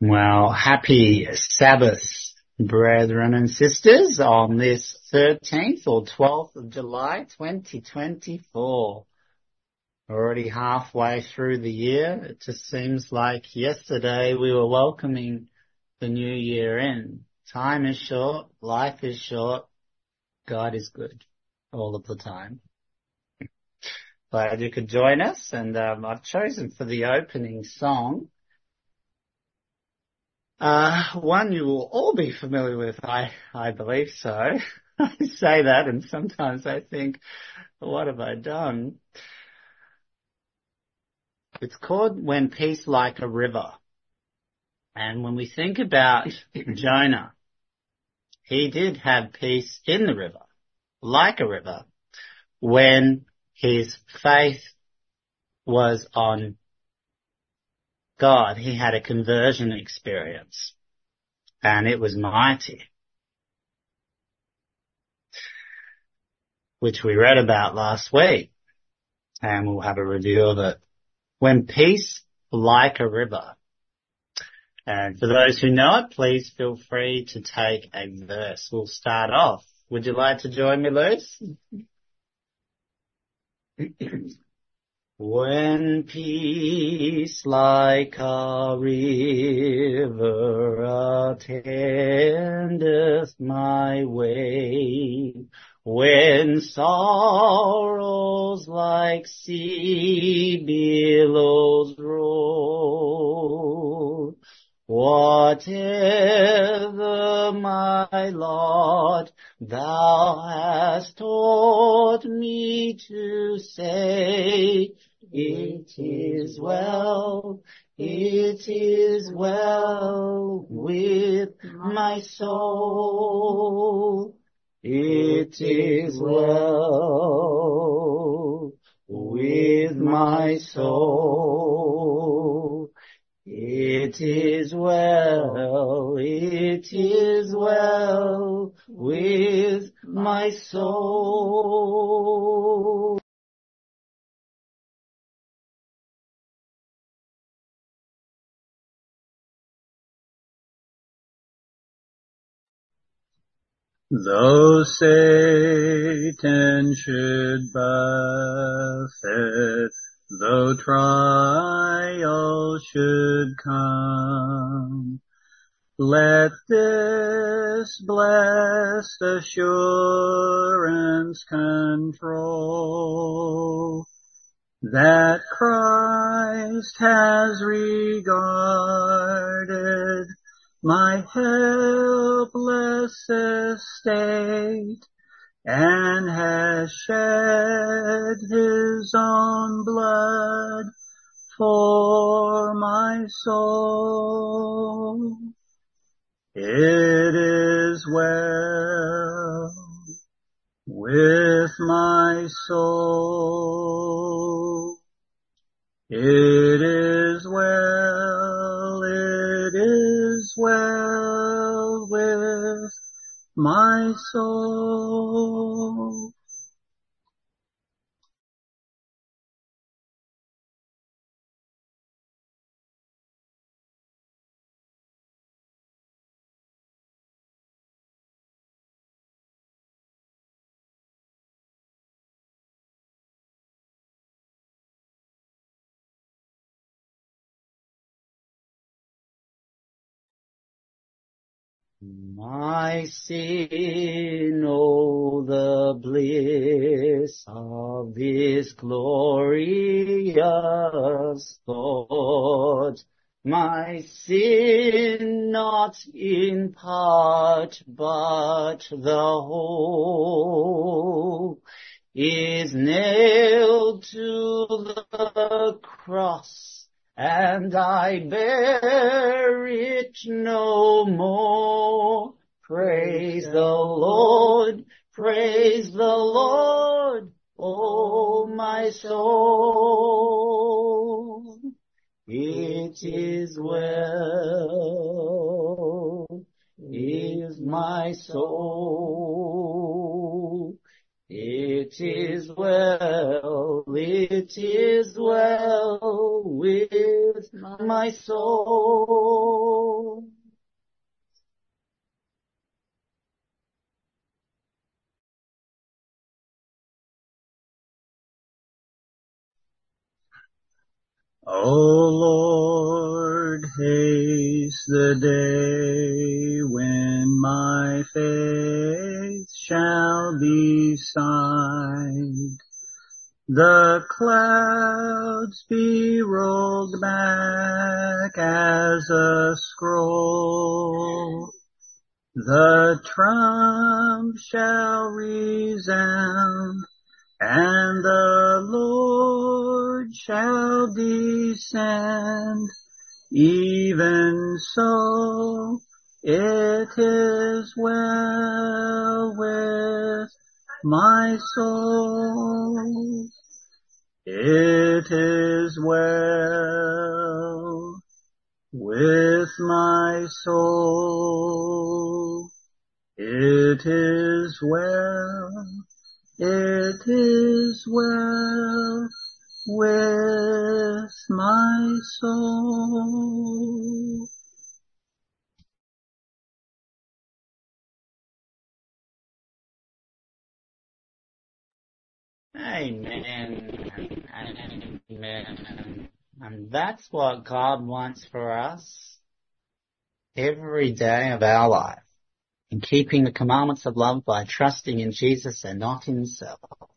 Well, happy Sabbath, brethren and sisters, on this 13th or 12th of July, 2024. Already halfway through the year. It just seems like yesterday we were welcoming the new year in. Time is short, life is short, God is good all of the time. Glad you could join us, and I've chosen for the opening song one you will all be familiar with, I believe so. I say that and sometimes I think, what have I done? It's called When Peace Like a River. And when we think about Jonah, he did have peace in the river, like a river, when his faith was on God. He had a conversion experience, and it was mighty, which we read about last week, and we'll have a review of it. When peace like a river. And for those who know it, please feel free to take a verse. We'll start off. Would you like to join me, Luce? When peace like a river attendeth my way, when sorrows like sea billows roll, whatever my lot, thou hast taught me to say, it is well with my soul. It is well with my soul. It is well with my soul. Though Satan should buffet, though trial should come, let this blessed assurance control, that Christ has regarded my helpless estate, and has shed his own blood for my soul. It is well with my soul. It is well with my soul. My sin, oh, the bliss of this glorious thought. My sin, not in part, but the whole, is nailed to the cross, and I bear it no more. Praise the Lord, oh my soul. It is well, is my soul. It is well with my soul. O Lord, haste the day when my faith shall be signed. The clouds be rolled back as a scroll. The trump shall resound, and the Lord shall descend. Even so, it is well with my soul. It is well with my soul. It is well. It is well with my soul. Amen. Amen. And that's what God wants for us every day of our life. In keeping the commandments of love by trusting in Jesus and not in self,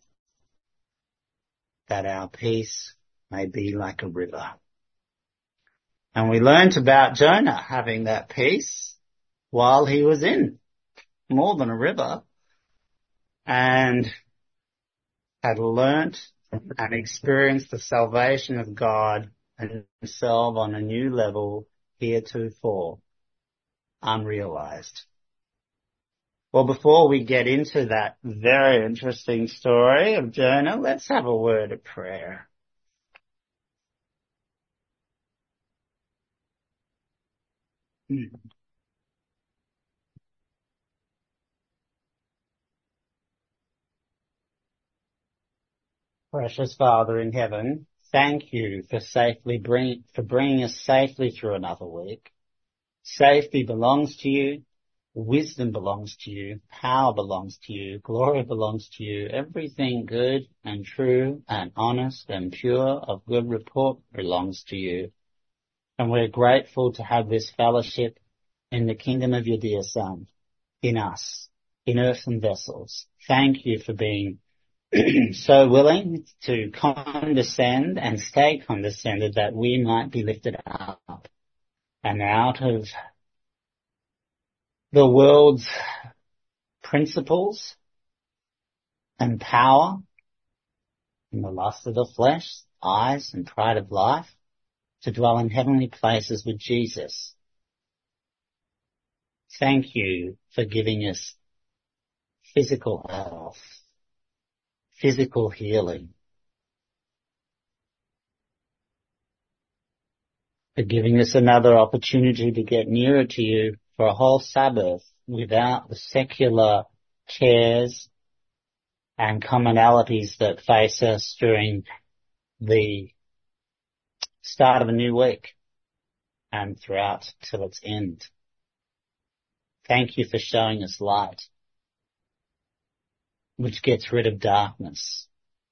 that our peace may be like a river. And we learnt about Jonah having that peace while he was in more than a river, and had learnt and experienced the salvation of God and himself on a new level heretofore unrealized. Well, before we get into that very interesting story of Jonah, let's have a word of prayer. Precious Father in heaven, thank you for bringing us safely through another week. Safety belongs to you. Wisdom belongs to you. Power belongs to you. Glory belongs to you. Everything good and true and honest and pure of good report belongs to you. And we're grateful to have this fellowship in the kingdom of your dear Son, in us, in earthen vessels. Thank you for being so willing to condescend and stay condescended that we might be lifted up and out of the world's principles and power and the lust of the flesh, eyes and pride of life, to dwell in heavenly places with Jesus. Thank you for giving us physical health, physical healing, for giving us another opportunity to get nearer to you for a whole Sabbath without the secular cares and commonalities that face us during the start of a new week and throughout till its end. Thank you for showing us light, which gets rid of darkness.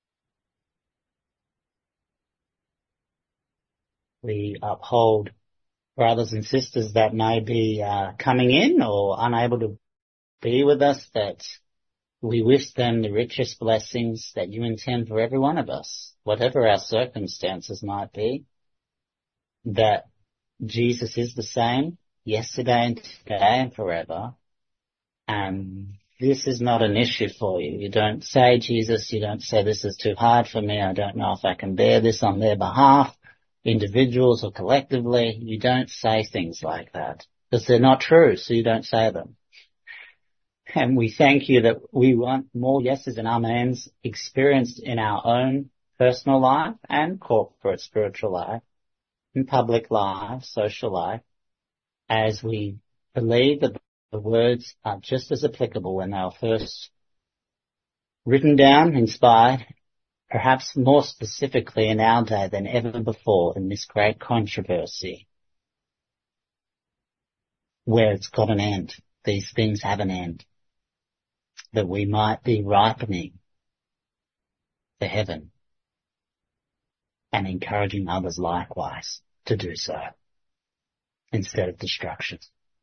We uphold brothers and sisters that may be coming in or unable to be with us, that we wish them the richest blessings that you intend for every one of us, whatever our circumstances might be, that Jesus is the same yesterday and today and forever. And this is not an issue for you. You don't say, Jesus, you don't say, this is too hard for me. I don't know if I can bear this on their behalf, individuals or collectively. You don't say things like that because they're not true, so you don't say them. And we thank you that we want more yeses and amens experienced in our own personal life and corporate spiritual life, in public life, social life, as we believe that the words are just as applicable when they were first written down, inspired, perhaps more specifically in our day than ever before in this great controversy, where it's got an end. These things have an end, that we might be ripening for heaven. and encouraging others likewise to do so instead of destruction.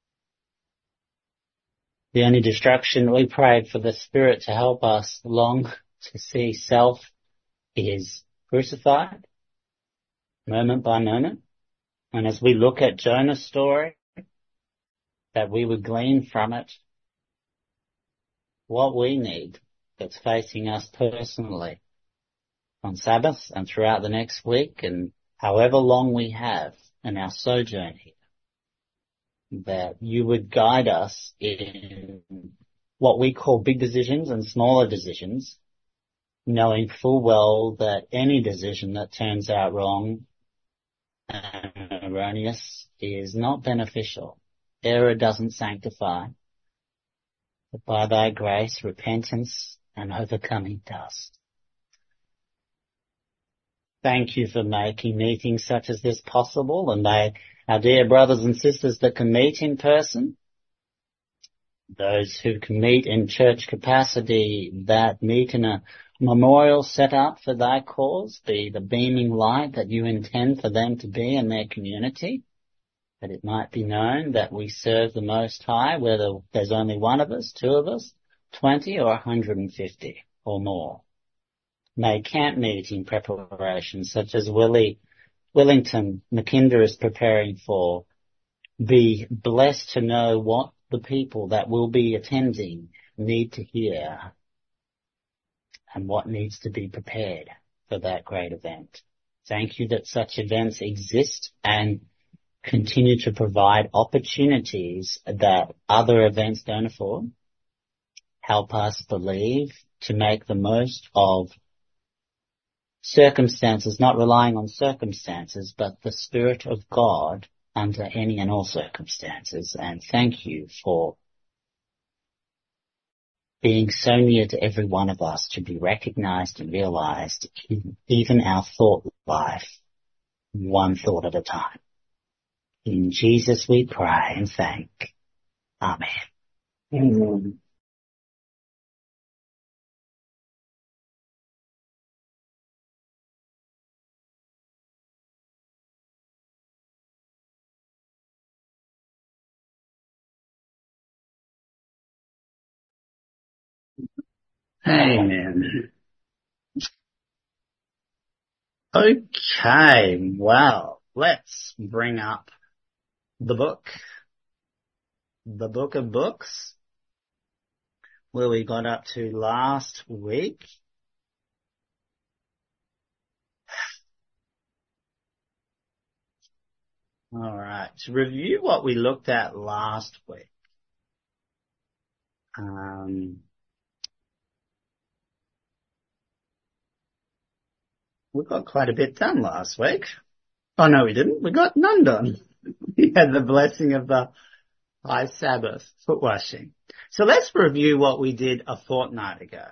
The only destruction we prayed for the Spirit to help us long to see self is crucified moment by moment. And as we look at Jonah's story, that we would glean from it what we need that's facing us personally on Sabbath and throughout the next week and however long we have in our sojourn here, that you would guide us in what we call big decisions and smaller decisions, knowing full well that any decision that turns out wrong and erroneous is not beneficial. Error doesn't sanctify, but by thy grace, repentance and overcoming does. Thank you for making meetings such as this possible, and our dear brothers and sisters that can meet in person, those who can meet in church capacity, that meet in a memorial set up for thy cause, be the beaming light that you intend for them to be in their community, that it might be known that we serve the Most High, whether there's only one of us, two of us, 20 or 150 or more. May camp meeting preparations such as Wellington Mackinder is preparing for be blessed to know what the people that will be attending need to hear and what needs to be prepared for that great event. Thank you that such events exist and continue to provide opportunities that other events don't afford. Help us believe to make the most of circumstances, not relying on circumstances, but the Spirit of God under any and all circumstances. And thank you for being so near to every one of us to be recognized and realized in even our thought life, one thought at a time. In Jesus we pray and thank. Amen. Amen. Amen. Okay, well, let's bring up the book of books, where we got up to last week. All right, to review what we looked at last week. We got quite a bit done last week. Oh, no, we didn't. We got none done. We had the blessing of the high Sabbath, foot washing. So let's review what we did a fortnight ago.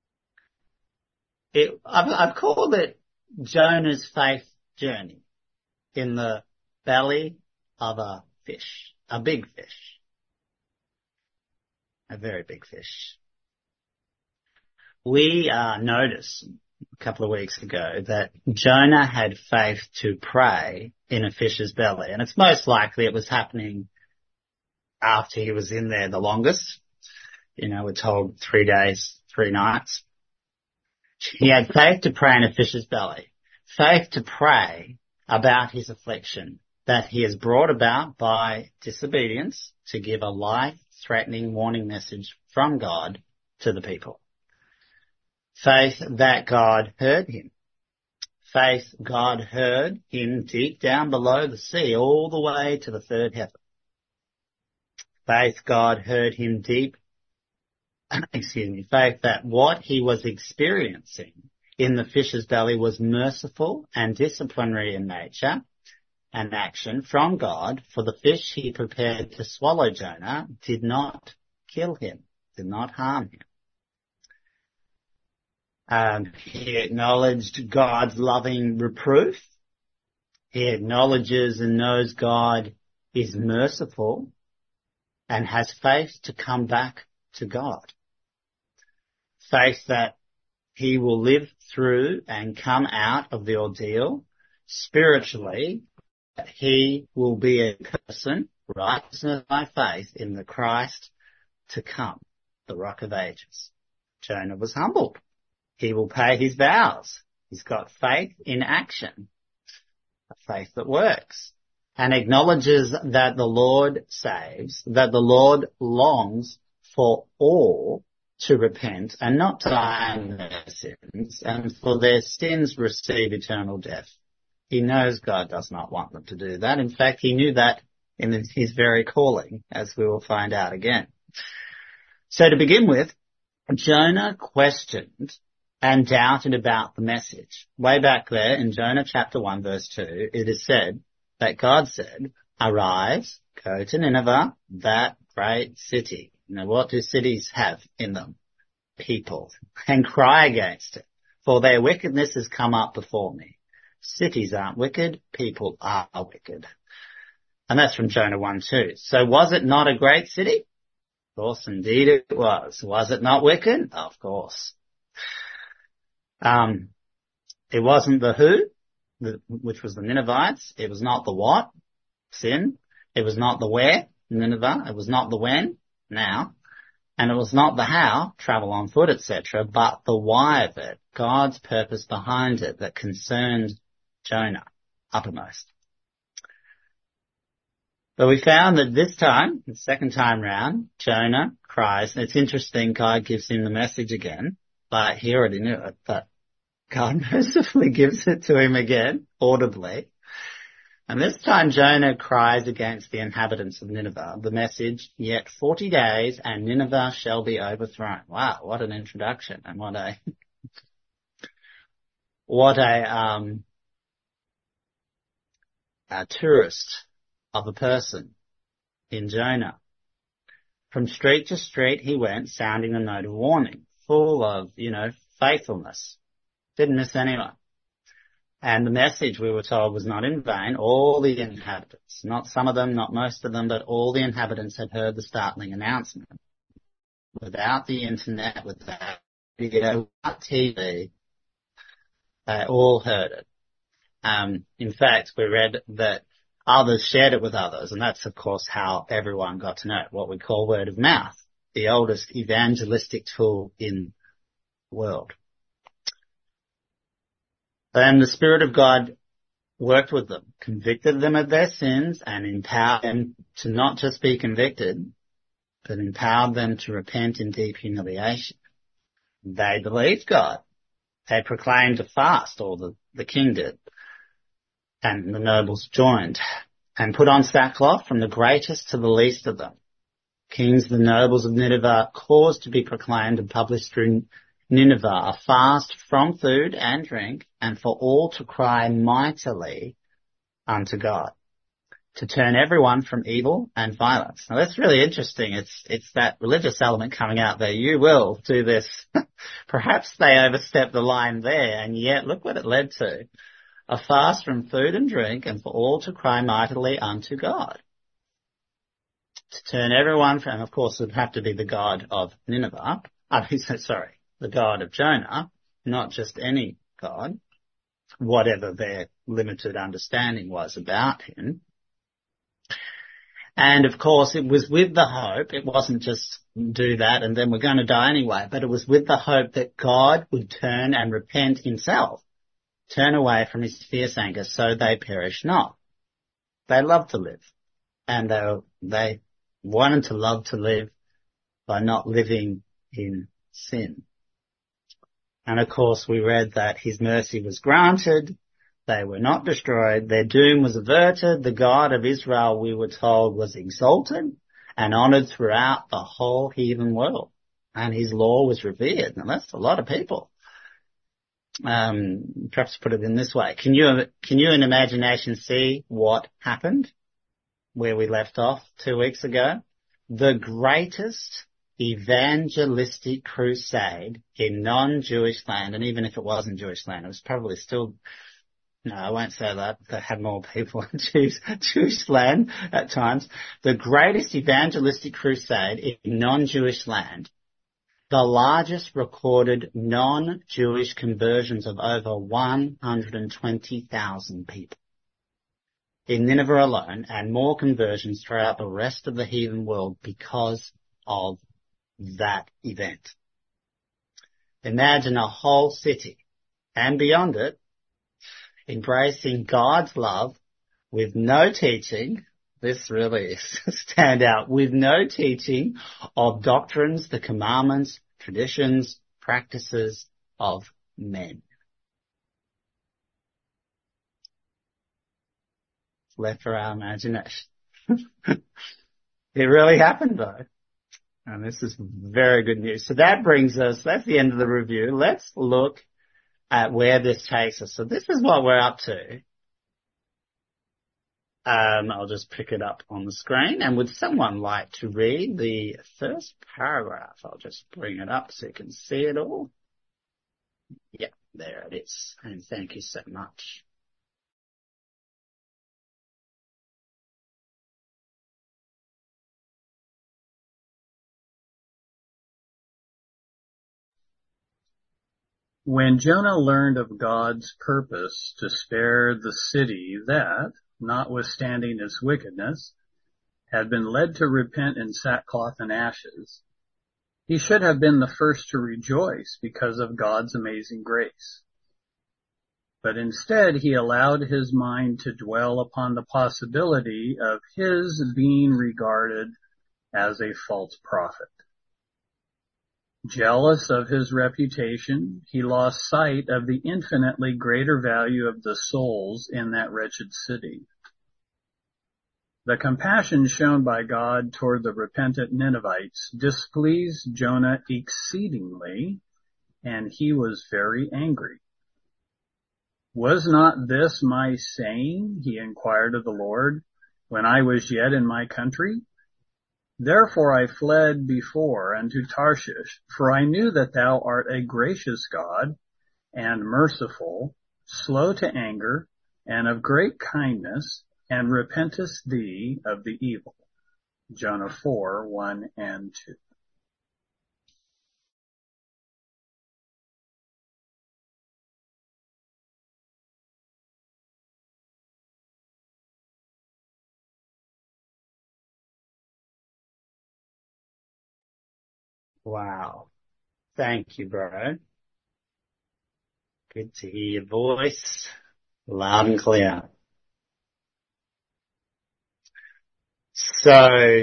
I've called it Jonah's faith journey in the belly of a fish, a big fish, a very big fish. We noticed a couple of weeks ago that Jonah had faith to pray in a fish's belly, and it's most likely it was happening after he was in there the longest. You know, we're told 3 days, 3 nights. He had faith to pray in a fish's belly, faith to pray about his affliction that he has brought about by disobedience to give a life-threatening warning message from God to the people. Faith that God heard him. Faith God heard him deep down below the sea, all the way to the third heaven. Faith God heard him deep, faith that what he was experiencing in the fish's belly was merciful and disciplinary in nature and action from God, for the fish he prepared to swallow Jonah did not kill him, did not harm him. He acknowledged God's loving reproof. He acknowledges and knows God is merciful and has faith to come back to God. Faith that he will live through and come out of the ordeal spiritually, he will be a person, righteousness by faith in the Christ to come, the Rock of Ages. Jonah was humbled. He will pay his vows. He's got faith in action, a faith that works, and acknowledges that the Lord saves, that the Lord longs for all to repent and not die in their sins, and for their sins receive eternal death. He knows God does not want them to do that. In fact, he knew that in his very calling, as we will find out again. So to begin with, Jonah questioned and doubted about the message. Way back there in Jonah chapter 1 verse 2, it is said that God said, "Arise, go to Nineveh, that great city." Now what do cities have in them? People. "And cry against it, for their wickedness has come up before me." Cities aren't wicked, people are wicked. And that's from Jonah 1:2. So was it not a great city? Of course, indeed it was. Was it not wicked? Of course. It wasn't the who, which was the Ninevites. It was not the what, sin. It was not the where, Nineveh. It was not the when, now. And it was not the how, travel on foot, etc., but the why of it, God's purpose behind it that concerned Jonah uppermost. But we found that this time, the second time round, Jonah cries. It's interesting, God gives him the message again, but he already knew it, but God mercifully gives it to him again, audibly. And this time Jonah cries against the inhabitants of Nineveh. The message, "Yet 40 days and Nineveh shall be overthrown." Wow, what an introduction, and what a tourist of a person in Jonah. From street to street he went, sounding a note of warning, full of, faithfulness. Didn't miss anyone. And the message, we were told, was not in vain. All the inhabitants, not some of them, not most of them, but all the inhabitants had heard the startling announcement. Without the internet, without video, without TV, they all heard it. In fact, we read that others shared it with others, and that's, of course, how everyone got to know it, what we call word of mouth, the oldest evangelistic tool in the world. And the Spirit of God worked with them, convicted them of their sins, and empowered them to not just be convicted, but empowered them to repent in deep humiliation. They believed God. They proclaimed a fast, or the king did, and the nobles joined, and put on sackcloth from the greatest to the least of them. Kings, the nobles of Nineveh, caused to be proclaimed and published through Nineveh a fast from food and drink, and for all to cry mightily unto God, to turn everyone from evil and violence. Now that's really interesting. It's that religious element coming out there. You will do this. Perhaps they overstepped the line there, and yet look what it led to. A fast from food and drink, and for all to cry mightily unto God. To turn everyone from, and of course it would have to be the God of Nineveh. The God of Jonah, not just any God, whatever their limited understanding was about him. And of course it was with the hope, it wasn't just do that and then we're going to die anyway, but it was with the hope that God would turn and repent himself, turn away from his fierce anger so they perish not. They loved to live, and they wanted to love to live by not living in sin. And of course we read that his mercy was granted, they were not destroyed, their doom was averted, the God of Israel, we were told, was exalted and honoured throughout the whole heathen world, and his law was revered. Now that's a lot of people. Perhaps put it in this way. Can you in imagination see what happened where we left off 2 weeks ago? The greatest evangelistic crusade in non-Jewish land, and even if it wasn't Jewish land, it was probably still, no, I won't say that, they had more people in Jewish land at times. The greatest evangelistic crusade in non-Jewish land the largest recorded non-Jewish conversions of over 120,000 people in Nineveh alone, and more conversions throughout the rest of the heathen world because of that event. Imagine a whole city and beyond it embracing God's love with no teaching. This really is a standout. With no teaching of doctrines, the commandments, traditions, practices of men. Left for our imagination. It really happened though. And this is very good news. So that brings us, that's the end of the review. Let's look at where this takes us. So this is what we're up to. I'll just pick it up on the screen. And would someone like to read the first paragraph? I'll just bring it up so you can see it all. Yeah, there it is. And thank you so much. When Jonah learned of God's purpose to spare the city that, notwithstanding its wickedness, had been led to repent in sackcloth and ashes, he should have been the first to rejoice because of God's amazing grace. But instead he allowed his mind to dwell upon the possibility of his being regarded as a false prophet. Jealous of his reputation, he lost sight of the infinitely greater value of the souls in that wretched city. The compassion shown by God toward the repentant Ninevites displeased Jonah exceedingly, and he was very angry. Was not this my saying, he inquired of the Lord, when I was yet in my country? Therefore I fled before unto Tarshish, for I knew that thou art a gracious God, and merciful, slow to anger, and of great kindness, and repentest thee of the evil. Jonah 4, 1 and 2. Wow. Thank you, bro. Good to hear your voice loud and clear. So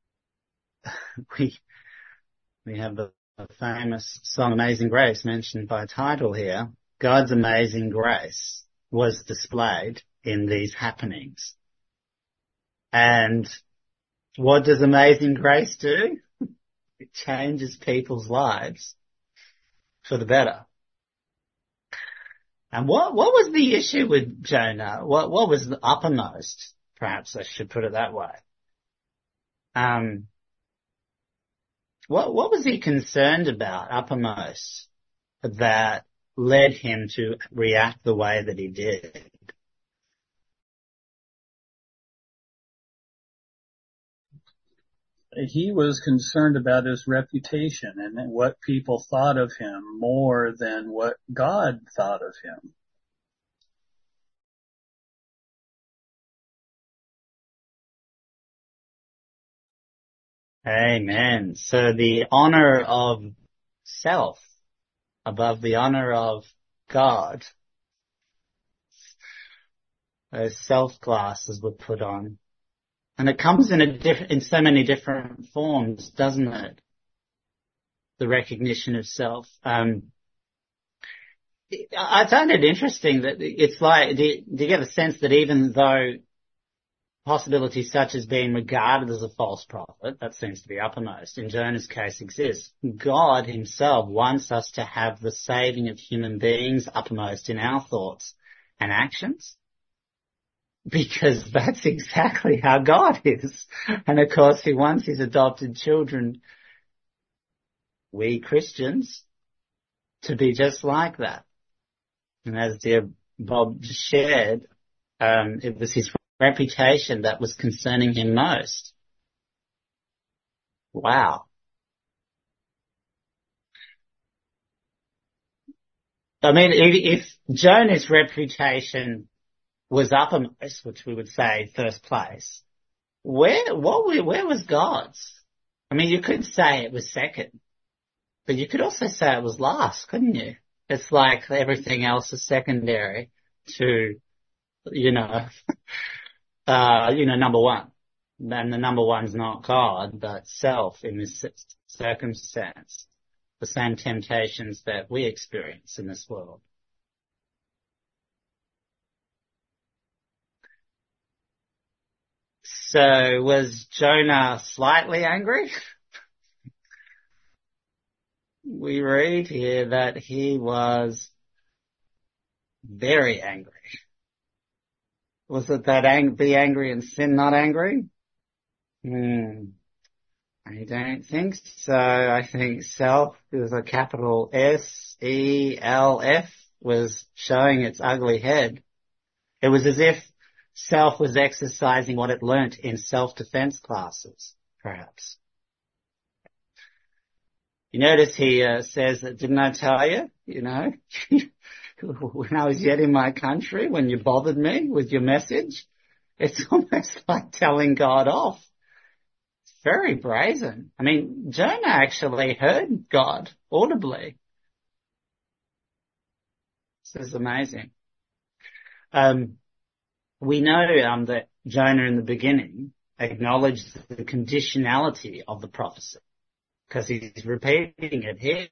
we have the famous song Amazing Grace mentioned by title here. God's amazing grace was displayed in these happenings. And what does amazing grace do? It changes people's lives for the better. And what was the issue with Jonah? What was the uppermost? Perhaps I should put it that way. What was he concerned about uppermost that led him to react the way that he did? He was concerned about his reputation and what people thought of him more than what God thought of him. Amen. So the honor of self above the honor of God, those self glasses were put on. And it comes in so many different forms, doesn't it? The recognition of self. I find it interesting that it's like, do you get a sense that even though possibilities such as being regarded as a false prophet, that seems to be uppermost, in Jonah's case exists, God himself wants us to have the saving of human beings uppermost in our thoughts and actions? Because that's exactly how God is. And of course he wants his adopted children, we Christians, to be just like that. And as dear Bob just shared, it was his reputation that was concerning him most. Wow. I mean, if Jonah's reputation was uppermost, which we would say first place, where was God's? I mean, you could say it was second, but you could also say it was last, couldn't you? It's like everything else is secondary to, number one. And the number one's not God, but self in this circumstance. The same temptations that we experience in this world. So was Jonah slightly angry? We read here that he was very angry. Was it that be angry and sin not angry? I don't think so. I think self, with a capital S-E-L-F, was showing its ugly head. It was as if self was exercising what it learnt in self-defense classes, perhaps. You notice he says that, didn't I tell you, when I was yet in my country, when you bothered me with your message? It's almost like telling God off. It's very brazen. I mean, Jonah actually heard God audibly. This is amazing. We know that Jonah in the beginning acknowledged the conditionality of the prophecy, because he's repeating it here.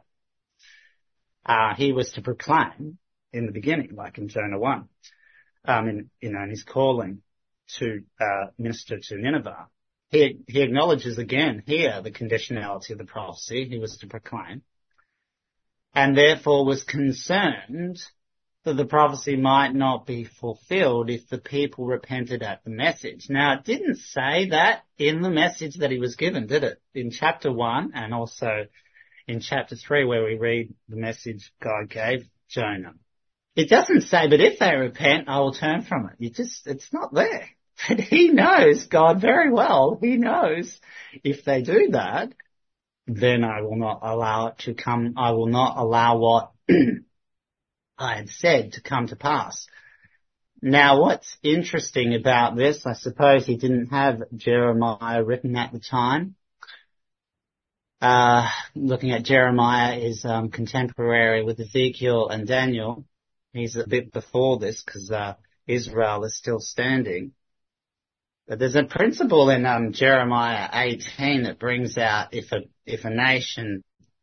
He was to proclaim in the beginning, like in Jonah 1, in his calling to minister to Nineveh. He acknowledges again here the conditionality of the prophecy. He was to proclaim, and therefore was concerned that the prophecy might not be fulfilled if the people repented at the message. Now, it didn't say that in the message that he was given, did it? In chapter 1 and also in chapter 3, where we read the message God gave Jonah. It doesn't say, but if they repent, I will turn from it. It's not there. But he knows, God very well, he knows if they do that, then I will not allow it to come. I will not allow what I had said to come to pass. Now, what's interesting about this, I suppose he didn't have Jeremiah written at the time. Looking at Jeremiah is contemporary with Ezekiel and Daniel. He's a bit before this because Israel is still standing. But there's a principle in Jeremiah 18 that brings out if a nation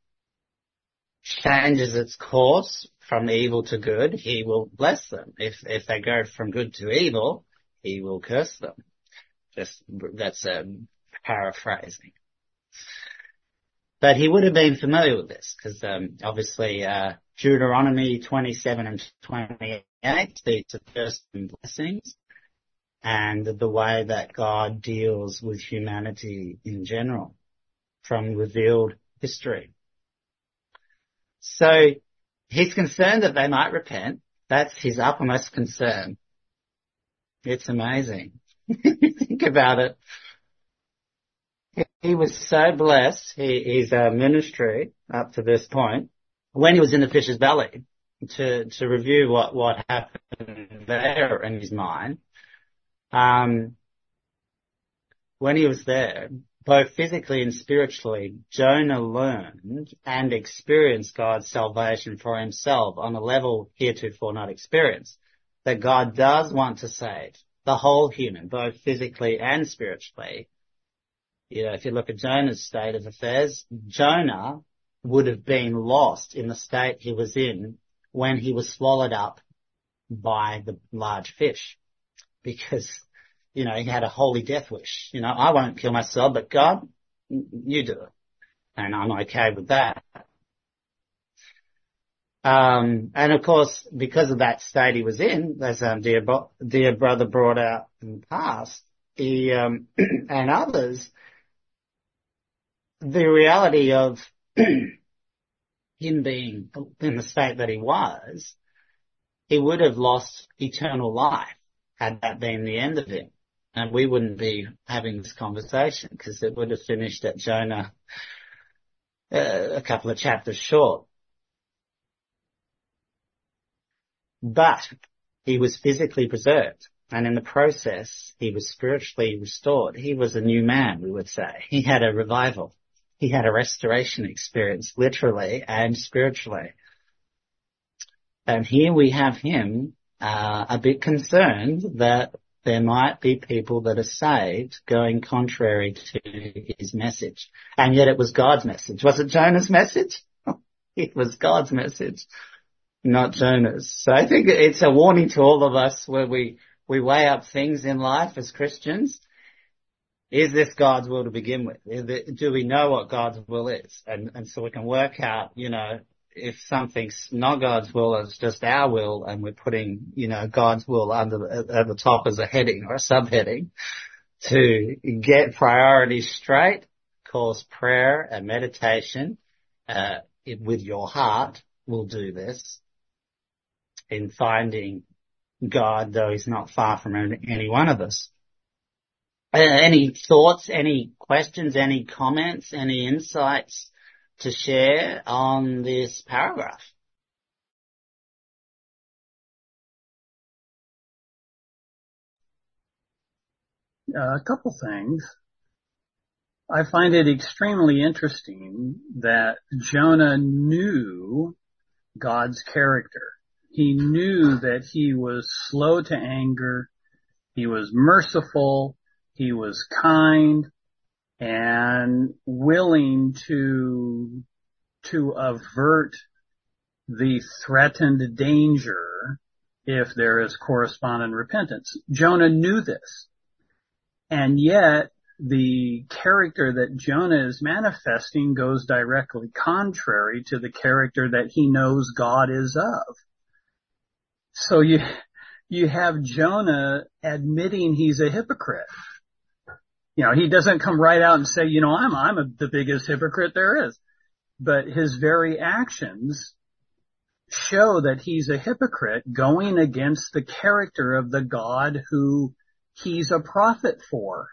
changes its course from evil to good, he will bless them. If they go from good to evil, he will curse them. That's paraphrasing. But he would have been familiar with this because obviously Deuteronomy 27 and 28 speak to curses and blessings and the way that God deals with humanity in general from revealed history. So he's concerned that they might repent. That's his uppermost concern. It's amazing. Think about it. He was so blessed, his ministry up to this point, when he was in the fish's belly, to review what happened there in his mind. When he was there, both physically and spiritually, Jonah learned and experienced God's salvation for himself on a level heretofore not experienced. That God does want to save the whole human, both physically and spiritually. If you look at Jonah's state of affairs, Jonah would have been lost in the state he was in when he was swallowed up by the large fish. Because, he had a holy death wish. I won't kill myself, but God, you do it. And I'm okay with that. And of course, because of that state he was in, as dear brother brought out in the past, he, and others, the reality of him being in the state that he was, he would have lost eternal life had that been the end of him. And we wouldn't be having this conversation because it would have finished at Jonah a couple of chapters short. But he was physically preserved. And in the process, he was spiritually restored. He was a new man, we would say. He had a revival. He had a restoration experience, literally and spiritually. And here we have him a bit concerned that there might be people that are saved going contrary to his message. And yet it was God's message. Was it Jonah's message? It was God's message, not Jonah's. So I think it's a warning to all of us where we weigh up things in life as Christians. Is this God's will to begin with? Do we know what God's will is? And so we can work out, if something's not God's will, it's just our will, and we're putting, God's will at the top as a heading or a subheading. To get priorities straight, course, prayer and meditation, with your heart will do this in finding God, though he's not far from any one of us. Any thoughts, any questions, any comments, any insights to share on this paragraph? A couple things. I find it extremely interesting that Jonah knew God's character. He knew that he was slow to anger, he was merciful, he was kind, and willing to avert the threatened danger if there is corresponding repentance. Jonah knew this. And yet, the character that Jonah is manifesting goes directly contrary to the character that he knows God is of. So you have Jonah admitting he's a hypocrite. He doesn't come right out and say, I'm the biggest hypocrite there is. But his very actions show that he's a hypocrite going against the character of the God who he's a prophet for.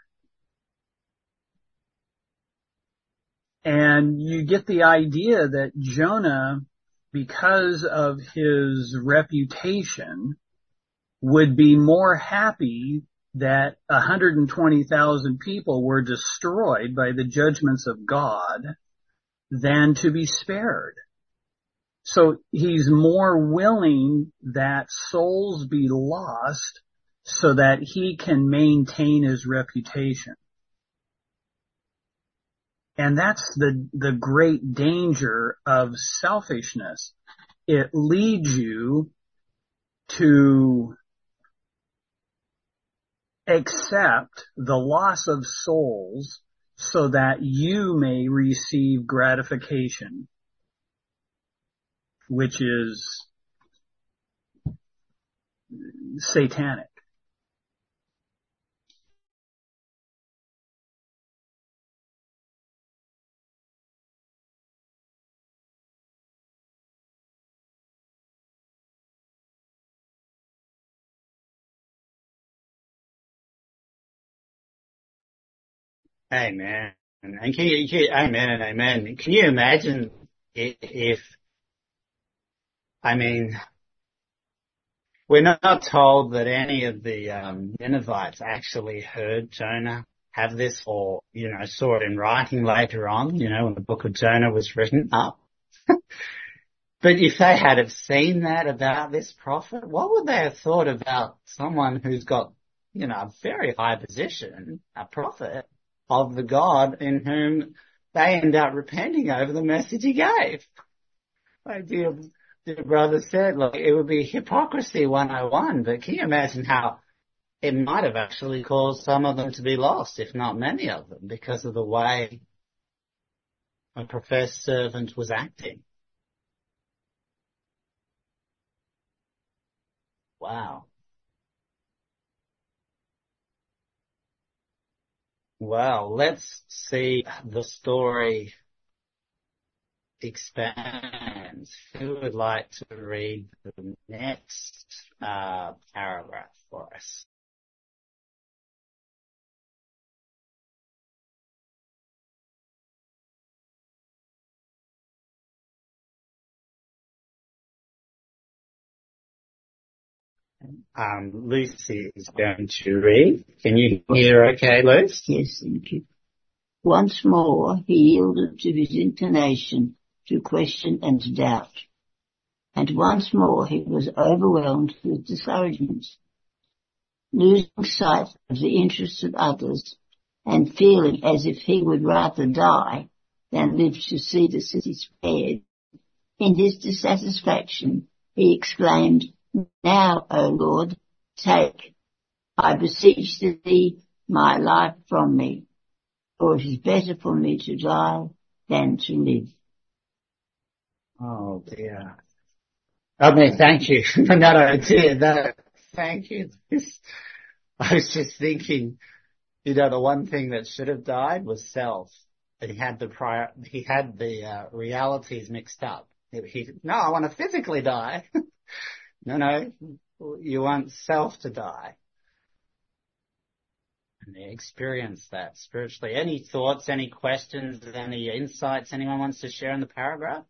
And you get the idea that Jonah, because of his reputation, would be more happy that 120,000 people were destroyed by the judgments of God than to be spared. So he's more willing that souls be lost so that he can maintain his reputation. And that's the great danger of selfishness. It leads you to accept the loss of souls so that you may receive gratification, which is satanic. Amen. And amen and amen. Can you imagine if we're not told that any of the Ninevites actually heard Jonah have this or, saw it in writing later on, when the book of Jonah was written up. But if they had have seen that about this prophet, what would they have thought about someone who's got, a very high position, a prophet of the God in whom they end up repenting over the message he gave? My dear brother said, look, it would be hypocrisy 101, but can you imagine how it might have actually caused some of them to be lost, if not many of them, because of the way a professed servant was acting? Wow. Well, let's see the story expands. Who would like to read the next paragraph for us? Lucy is going to read. Can you hear okay, Lucy? Yes, thank you. Once more he yielded to his inclination to question and to doubt. And once more he was overwhelmed with discouragements. Losing sight of the interests of others and feeling as if he would rather die than live to see the city spared, in his dissatisfaction he exclaimed, "Now, O Lord, take, I beseech thee, my life from me, for it is better for me to die than to live." Oh dear. I mean, thank you. No, dear, no, thank you. I was just thinking, the one thing that should have died was self. He had the realities mixed up. No, I want to physically die. No, you want self to die. And they experience that spiritually. Any thoughts, any questions, any insights anyone wants to share in the paragraph?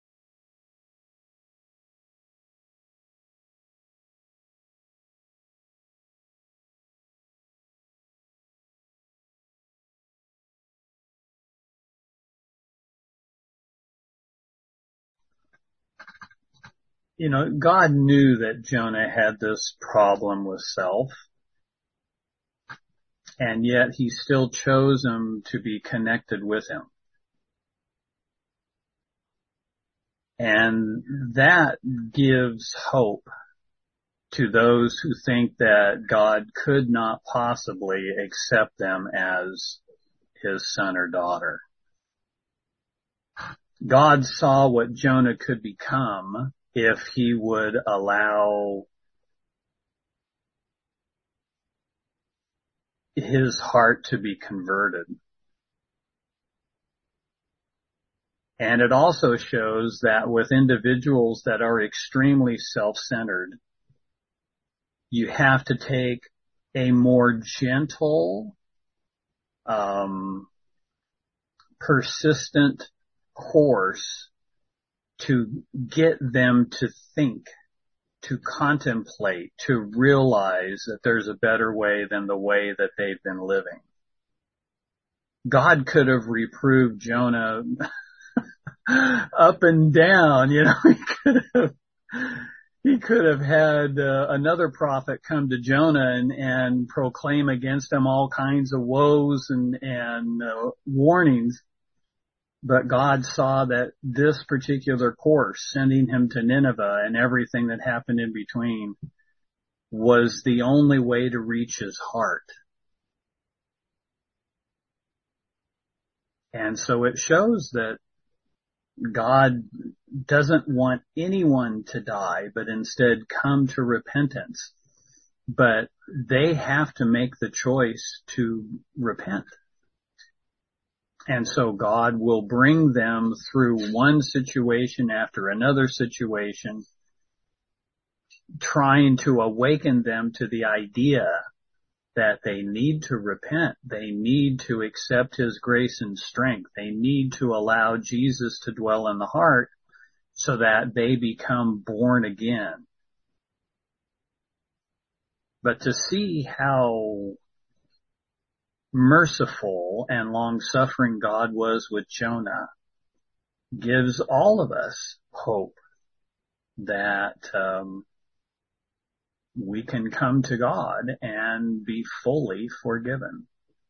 God knew that Jonah had this problem with self, and yet he still chose him to be connected with him. And that gives hope to those who think that God could not possibly accept them as his son or daughter. God saw what Jonah could become if he would allow his heart to be converted. And it also shows that with individuals that are extremely self-centered, you have to take a more gentle, persistent course to get them to think, to contemplate, to realize that there's a better way than the way that they've been living. God could have reproved Jonah up and down, he could have had another prophet come to Jonah and proclaim against him all kinds of woes and warnings. But God saw that this particular course, sending him to Nineveh and everything that happened in between, was the only way to reach his heart. And so it shows that God doesn't want anyone to die, but instead come to repentance. But they have to make the choice to repent. And so God will bring them through one situation after another situation, trying to awaken them to the idea that they need to repent. They need to accept his grace and strength. They need to allow Jesus to dwell in the heart so that they become born again. But to see how merciful and long-suffering God was with Jonah gives all of us hope that we can come to God and be fully forgiven.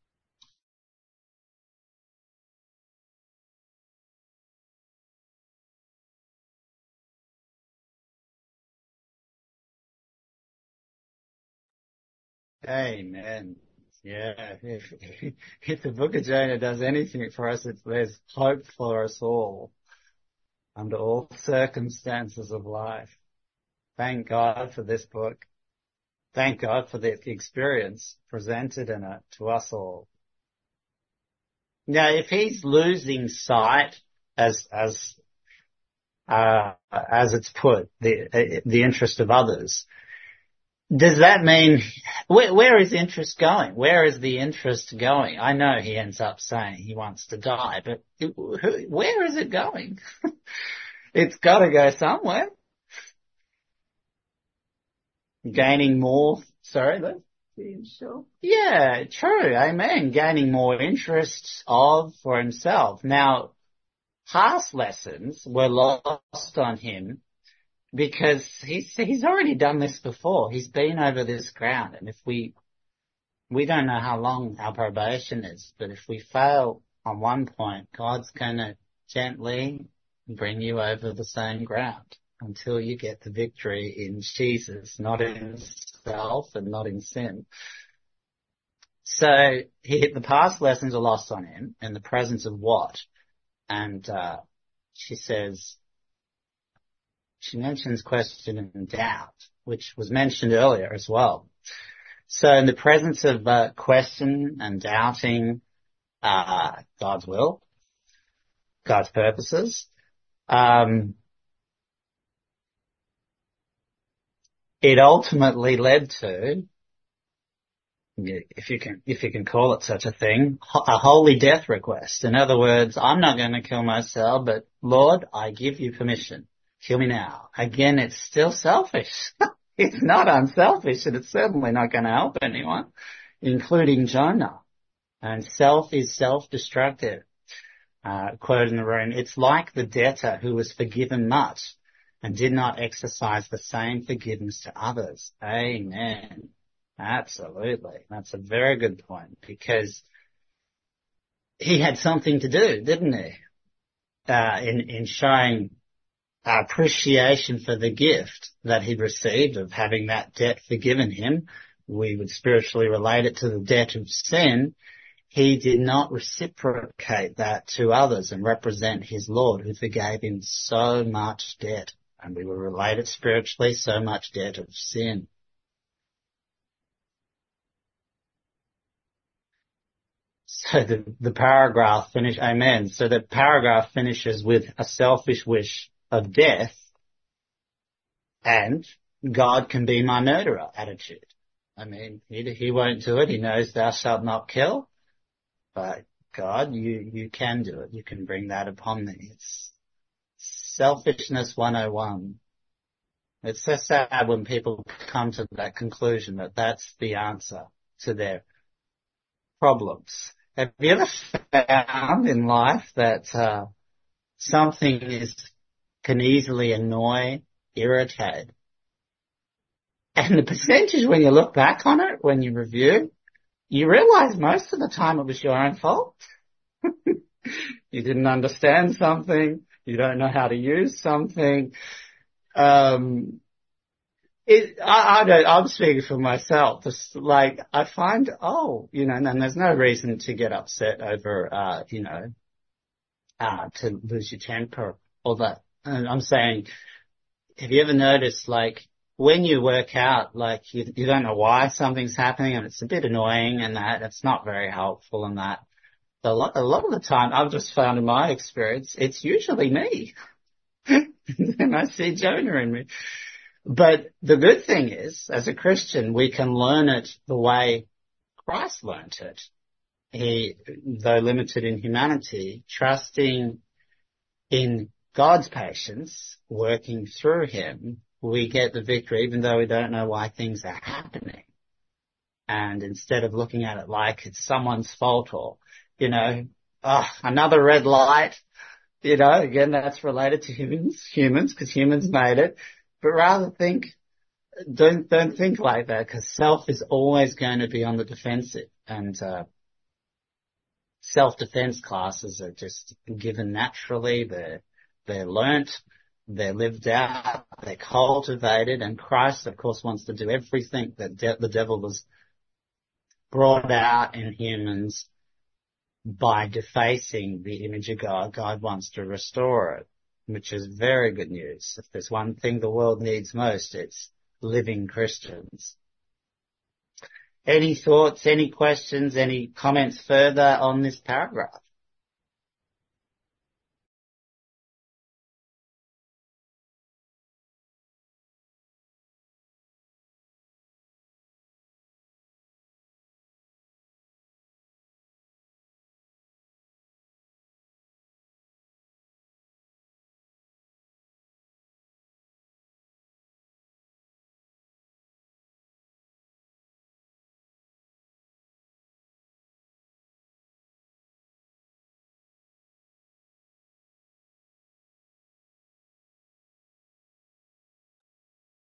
Amen. Yeah, if the book of Jonah does anything for us, there's hope for us all under all circumstances of life. Thank God for this book. Thank God for the experience presented in it to us all. Now, if he's losing sight, as it's put, the interest of others, does that mean, where is interest going? Where is the interest going? I know he ends up saying he wants to die, but where is it going? It's got to go somewhere. gaining more, sorry, For himself. yeah, true, amen, gaining more interests for himself. Now, past lessons were lost on him because he's already done this before. He's been over this ground, and if we don't know how long our probation is, but if we fail on one point, God's gonna gently bring you over the same ground until you get the victory in Jesus, not in self and not in sin. So the past lessons are lost on him in the presence of what? And she mentions question and doubt, which was mentioned earlier as well. So in the presence of question and doubting God's will, God's purposes, it ultimately led to, if you can call it such a thing, a holy death request. In other words, I'm not going to kill myself, but Lord, I give you permission. Kill me now. Again, it's still selfish. It's not unselfish, and it's certainly not going to help anyone, including Jonah. And self is self-destructive. Quote in the room, it's like the debtor who was forgiven much and did not exercise the same forgiveness to others. Amen. Absolutely. That's a very good point, because he had something to do, didn't he? In showing appreciation for the gift that he'd received of having that debt forgiven him. We would spiritually relate it to the debt of sin. He did not reciprocate that to others and represent his Lord, who forgave him so much debt. And we will relate it spiritually, so much debt of sin. So the paragraph amen. So the paragraph finishes with a selfish wish of death and God can be my murderer attitude. I mean, he won't do it. He knows thou shalt not kill. But God, you can do it. You can bring that upon me. It's selfishness 101. It's so sad when people come to that conclusion that that's the answer to their problems. Have you ever found in life that something can easily annoy, irritate? And the percentage when you look back on it, when you review, you realize most of the time it was your own fault. You didn't understand something. You don't know how to use something. I'm speaking for myself. It's like, I find, and there's no reason to get upset over, to lose your temper or that. And I'm saying, have you ever noticed, like, when you work out, like, you don't know why something's happening and it's a bit annoying and that, it's not very helpful and that. A lot of the time, I've just found in my experience, it's usually me. And I see Jonah in me. But the good thing is, as a Christian, we can learn it the way Christ learnt it. He, though limited in humanity, trusting in God's patience, working through him, we get the victory even though we don't know why things are happening. And instead of looking at it like it's someone's fault or, another red light, again, that's related to humans, because humans made it. But rather don't think like that, because self is always going to be on the defensive. And self-defense classes are just given naturally. They're learnt, they're lived out, they're cultivated, and Christ, of course, wants to do everything that the devil has brought out in humans by defacing the image of God. God wants to restore it, which is very good news. If there's one thing the world needs most, it's living Christians. Any thoughts, any questions, any comments further on this paragraph?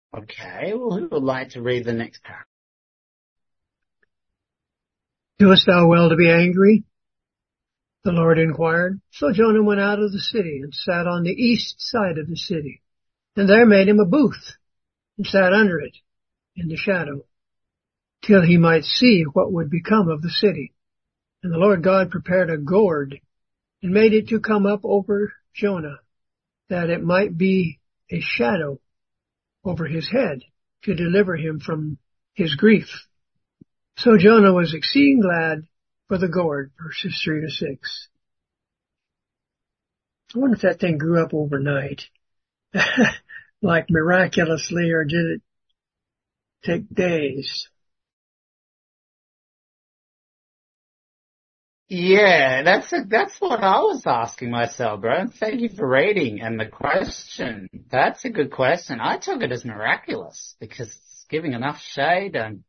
Okay, well, who would like to read the next paragraph? Doest thou well to be angry? The Lord inquired. So Jonah went out of the city and sat on the east side of the city, and there made him a booth, and sat under it, in the shadow, till he might see what would become of the city. And the Lord God prepared a gourd, and made it to come up over Jonah, that it might be a shadow over his head, to deliver him from his grief. So Jonah was exceeding glad for the gourd, verses 3 to 6. I wonder if that thing grew up overnight, like miraculously, or did it take days? Yeah, that's what I was asking myself, bro. Thank you for reading and the question. That's a good question. I took it as miraculous because it's giving enough shade and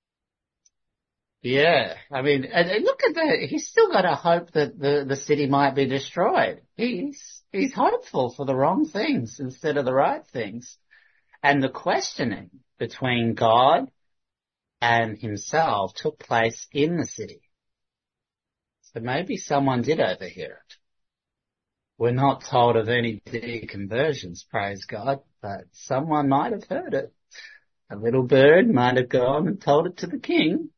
yeah, I mean, and look at that. He's still got a hope that the city might be destroyed. He's hopeful for the wrong things instead of the right things. And the questioning between God and himself took place in the city. So maybe someone did overhear it. We're not told of any deconversions, praise God, but someone might have heard it. A little bird might have gone and told it to the king.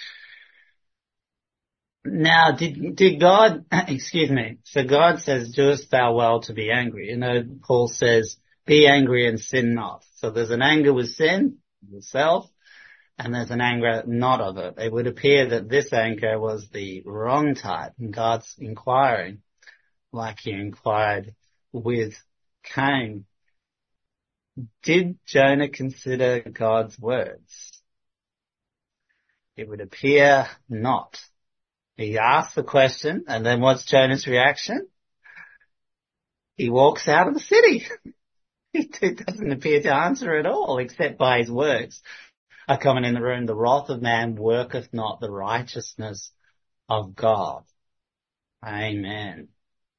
Now, did God, excuse me, so God says, doest thou well to be angry? You know, Paul says, be angry and sin not. So there's an anger with sin, yourself, and there's an anger not of it. It would appear that this anger was the wrong type, and God's inquiring, like he inquired with Cain. Did Jonah consider God's words? It would appear not. He asks the question, and then what's Jonah's reaction? He walks out of the city. He doesn't appear to answer at all, except by his works. A comment in the room, the wrath of man worketh not the righteousness of God. Amen.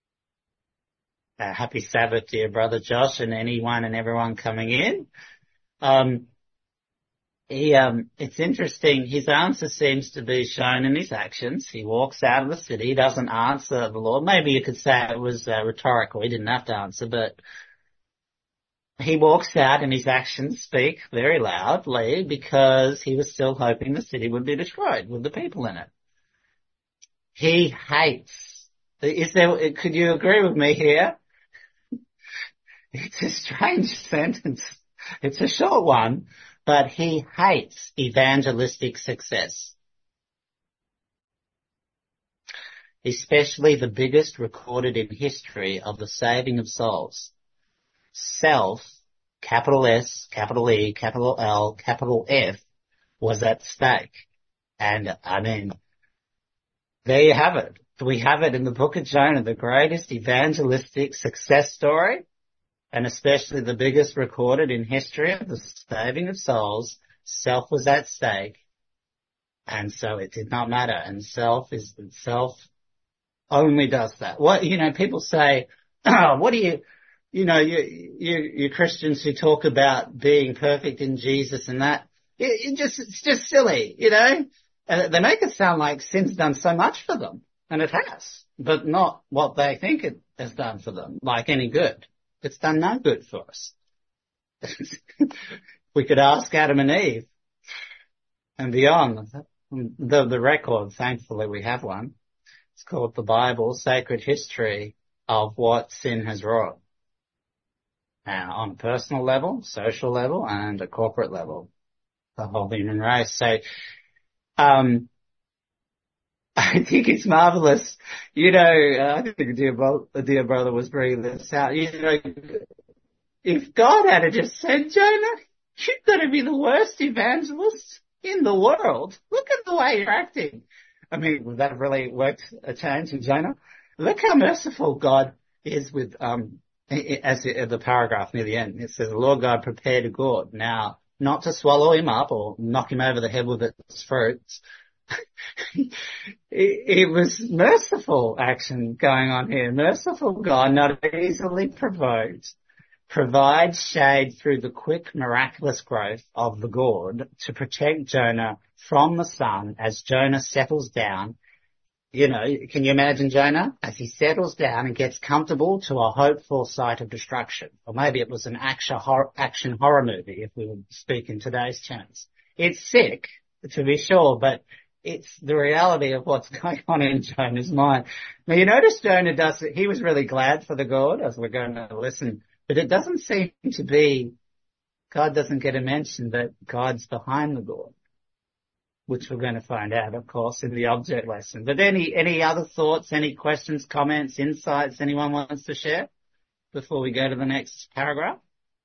Happy Sabbath, dear brother Josh, and anyone and everyone coming in. It's interesting. His answer seems to be shown in his actions. He walks out of the city. He doesn't answer the Lord. Maybe you could say it was rhetorical. He didn't have to answer, but he walks out and his actions speak very loudly because he was still hoping the city would be destroyed with the people in it. He hates. Could you agree with me here? It's a strange sentence. It's a short one. But he hates evangelistic success, especially the biggest recorded in history of the saving of souls. Self, capital S, capital E, capital L, capital F, was at stake. And, I mean, there you have it. We have it in the book of Jonah, the greatest evangelistic success story, and especially the biggest recorded in history of the saving of souls. Self was at stake, and so it did not matter. And self only does that. People say, oh, what do you Christians who talk about being perfect in Jesus and that, it's just silly, They make it sound like sin's done so much for them, and it has, but not what they think it has done for them, like any good. It's done no good for us. We could ask Adam and Eve and beyond. The record, thankfully we have one. It's called the Bible, sacred history of what sin has wrought. On a personal level, social level, and a corporate level. The whole human race. So, I think it's marvelous. I think a dear brother was bringing this out. If God had just said, Jonah, you're going to be the worst evangelist in the world. Look at the way you're acting. I mean, would that really worked a change in Jonah? Look how merciful God is with, as the paragraph near the end. It says, the Lord God prepared a gourd. Now, not to swallow him up or knock him over the head with its fruits. It was merciful action going on here. Merciful God, not easily provoked. provides shade through the quick, miraculous growth of the gourd to protect Jonah from the sun as Jonah settles down. You know, can you imagine Jonah as he settles down and gets comfortable to a hopeful sight of destruction? Or maybe it was an action horror movie, if we would speak in today's terms. It's sick, to be sure, but it's the reality of what's going on in Jonah's mind. Now, you notice Jonah he was really glad for the gourd, as we're going to listen, but it doesn't seem to be, God doesn't get a mention that God's behind the gourd, which we're going to find out, of course, in the object lesson. But any other thoughts, any questions, comments, insights anyone wants to share before we go to the next paragraph?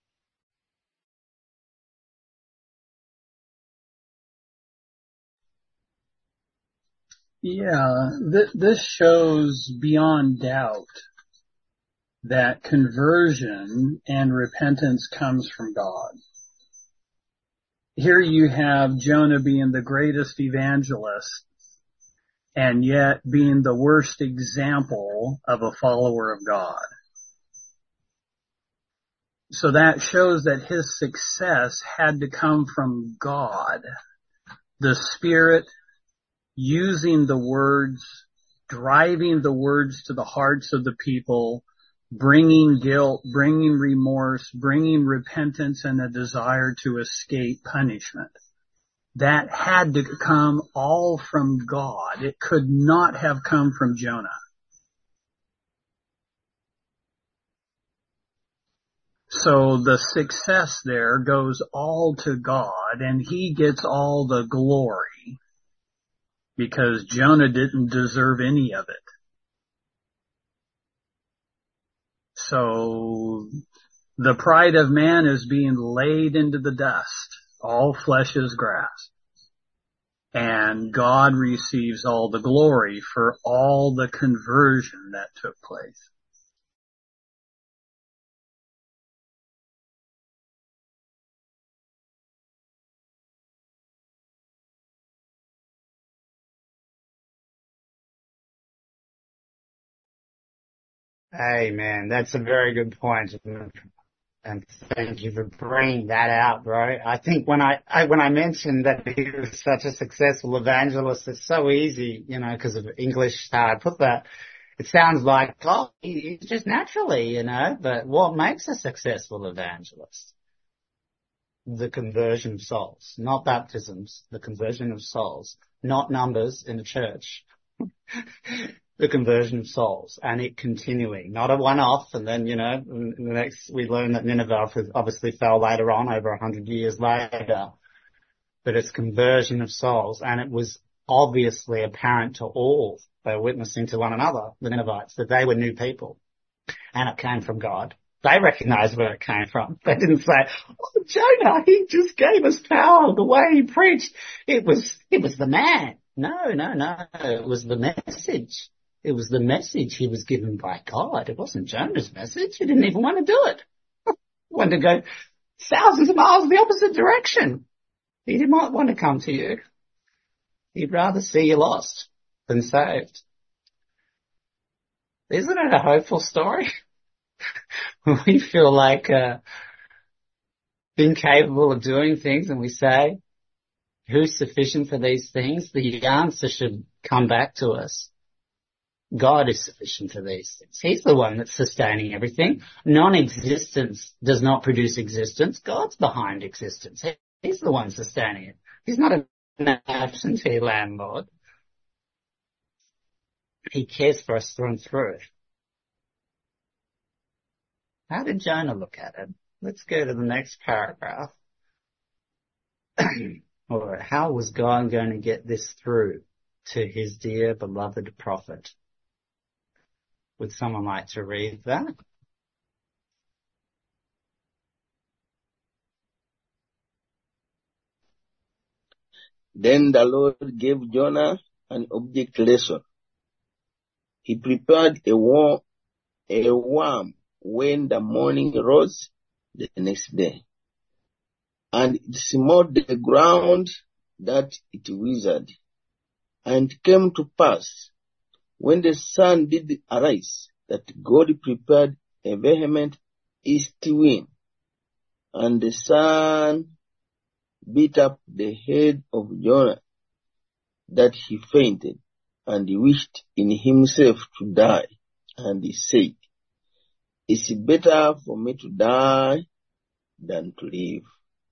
Yeah, this shows beyond doubt that conversion and repentance comes from God. Here you have Jonah being the greatest evangelist and yet being the worst example of a follower of God. So that shows that his success had to come from God, the Spirit using the words, driving the words to the hearts of the people, bringing guilt, bringing remorse, bringing repentance and a desire to escape punishment. That had to come all from God. It could not have come from Jonah. So the success there goes all to God, and he gets all the glory because Jonah didn't deserve any of it. So the pride of man is being laid into the dust. All flesh is grass. And God receives all the glory for all the conversion that took place. Amen. That's a very good point. And thank you for bringing that out, bro. I think when I mentioned that he was such a successful evangelist, it's so easy, you know, because of English, how I put that. It sounds like, oh, he's just naturally, you know, but what makes a successful evangelist? The conversion of souls, not baptisms, the conversion of souls, not numbers in a church. The conversion of souls, and it continuing, not a one-off, and then, you know, the next we learn that Nineveh obviously fell later on, over 100 years later, but it's conversion of souls, and it was obviously apparent to all. They were witnessing to one another, the Ninevites, that they were new people, and it came from God. They recognized where it came from. They didn't say, oh, Jonah, he just gave us power the way he preached. It was the man. No. It was the message. It was the message he was given by God. It wasn't Jonah's message. He didn't even want to do it. He wanted to go thousands of miles the opposite direction. He didn't want to come to you. He'd rather see you lost than saved. Isn't it a hopeful story? We feel like incapable of doing things, and we say, who's sufficient for these things? The answer should come back to us. God is sufficient for these things. He's the one that's sustaining everything. Non-existence does not produce existence. God's behind existence. He's the one sustaining it. He's not an absentee landlord. He cares for us through and through. How did Jonah look at it? Let's go to the next paragraph. Or how was God going to get this through to his dear beloved prophet? Would someone like to read that? Then the Lord gave Jonah an object lesson. He prepared a worm when the morning rose the next day, and it smote the ground that it withered. And it came to pass, when the sun did arise, that God prepared a vehement east wind, and the sun beat up the head of Jonah, that he fainted, and he wished in himself to die. And he said, "It's better for me to die than to live."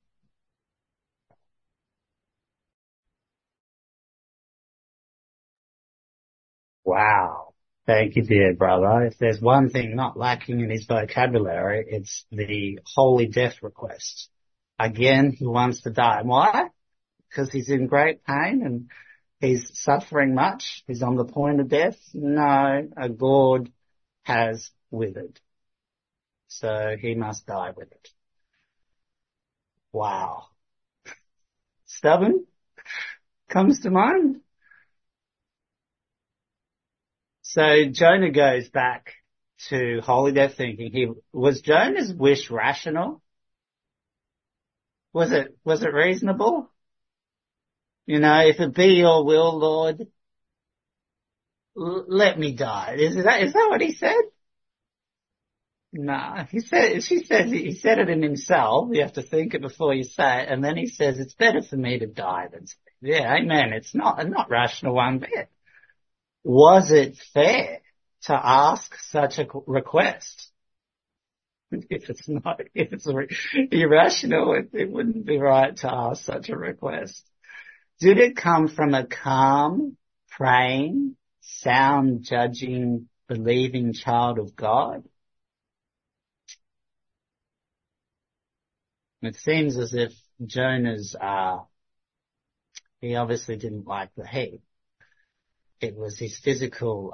Wow. Thank you, dear brother. If there's one thing not lacking in his vocabulary, it's the holy death request. Again, he wants to die. Why? Because he's in great pain and he's suffering much. He's on the point of death. No, a gourd has withered. So he must die with it. Wow. Stubborn comes to mind. So Jonah goes back to holy death thinking. Was Jonah's wish rational? Was it reasonable? You know, if it be your will, Lord, let me die. Is that what he said? No, he said it in himself. You have to think it before you say it. And then he says, it's better for me to die than to live. Yeah, amen. It's not rational one bit. Was it fair to ask such a request? If it's irrational, it wouldn't be right to ask such a request. Did it come from a calm, praying, sound judging, believing child of God? It seems as if Jonah's, he obviously didn't like the heat. It was his physical,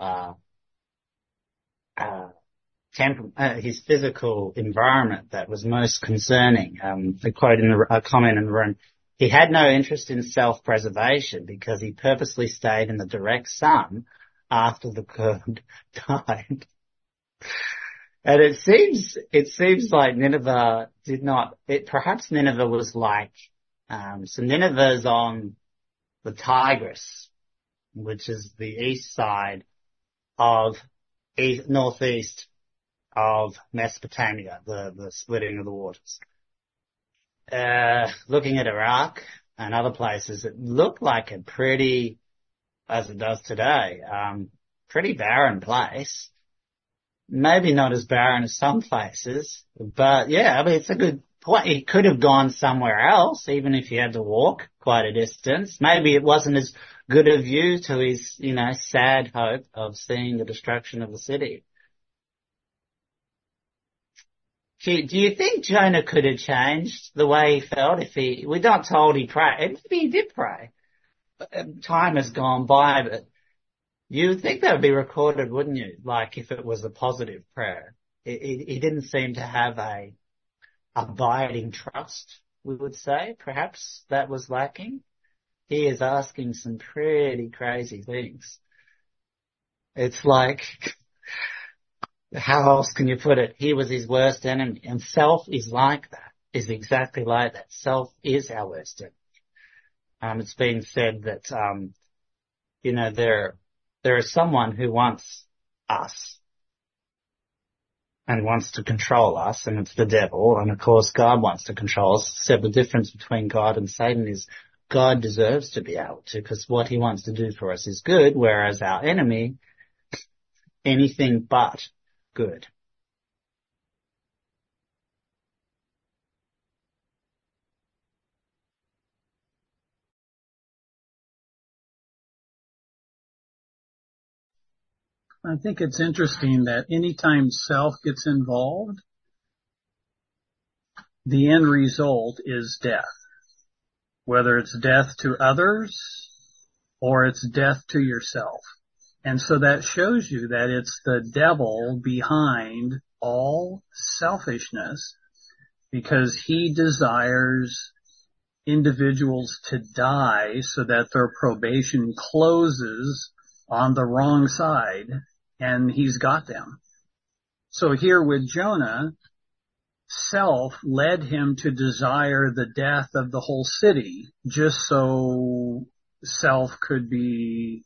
his physical environment that was most concerning. A comment in the room. He had no interest in self-preservation because he purposely stayed in the direct sun after the Kurd died. And it seems like Nineveh perhaps Nineveh was like, so Nineveh's on the Tigris, which is the east side of northeast of Mesopotamia, the splitting of the waters. Looking at Iraq and other places, it looked like a pretty, as it does today, pretty barren place. Maybe not as barren as some places, but yeah, I mean, it's a good point. He could have gone somewhere else, even if he had to walk quite a distance. Maybe it wasn't as good a view to his, sad hope of seeing the destruction of the city. Do you think Jonah could have changed the way he felt we're not told he prayed. Maybe he did pray. Time has gone by, but you would think that would be recorded, wouldn't you? Like if it was a positive prayer. He didn't seem to have a abiding trust, we would say. Perhaps that was lacking. He is asking some pretty crazy things. It's like, how else can you put it? He was his worst enemy. And self is like that, is exactly like that. Self is our worst enemy. It's been said that, there is someone who wants us and wants to control us, and it's the devil. And of course, God wants to control us. Except the difference between God and Satan is God deserves to be able to, because what he wants to do for us is good, whereas our enemy, anything but good. I think it's interesting that anytime self gets involved, the end result is death. Whether it's death to others or it's death to yourself. And so that shows you that it's the devil behind all selfishness, because he desires individuals to die so that their probation closes on the wrong side, and he's got them. So here with Jonah, self led him to desire the death of the whole city, just so self could be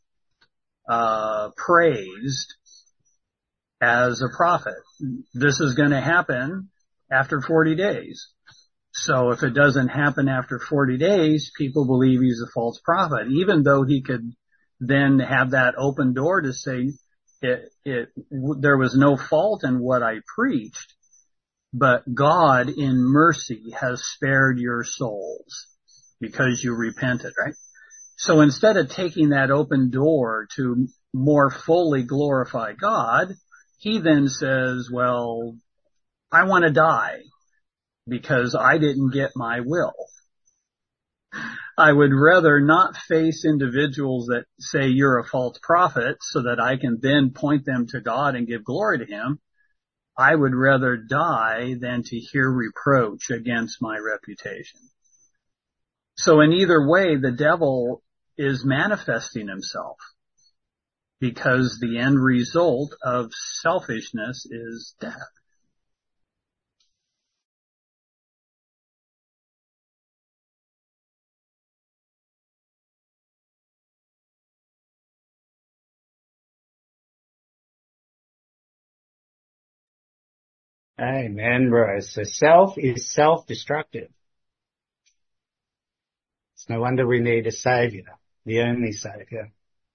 praised as a prophet. This is going to happen. after 40 days. So if it doesn't happen after 40 days, people believe he's a false prophet, even though he could then have that open door to say there was no fault in what I preached, but God in mercy has spared your souls because you repented, right? So instead of taking that open door to more fully glorify God, he then says, well, I want to die because I didn't get my will. I would rather not face individuals that say you're a false prophet so that I can then point them to God and give glory to him. I would rather die than to hear reproach against my reputation. So in either way, the devil is manifesting himself because the end result of selfishness is death. Amen, bro. So self is self-destructive. It's no wonder we need a savior, the only savior.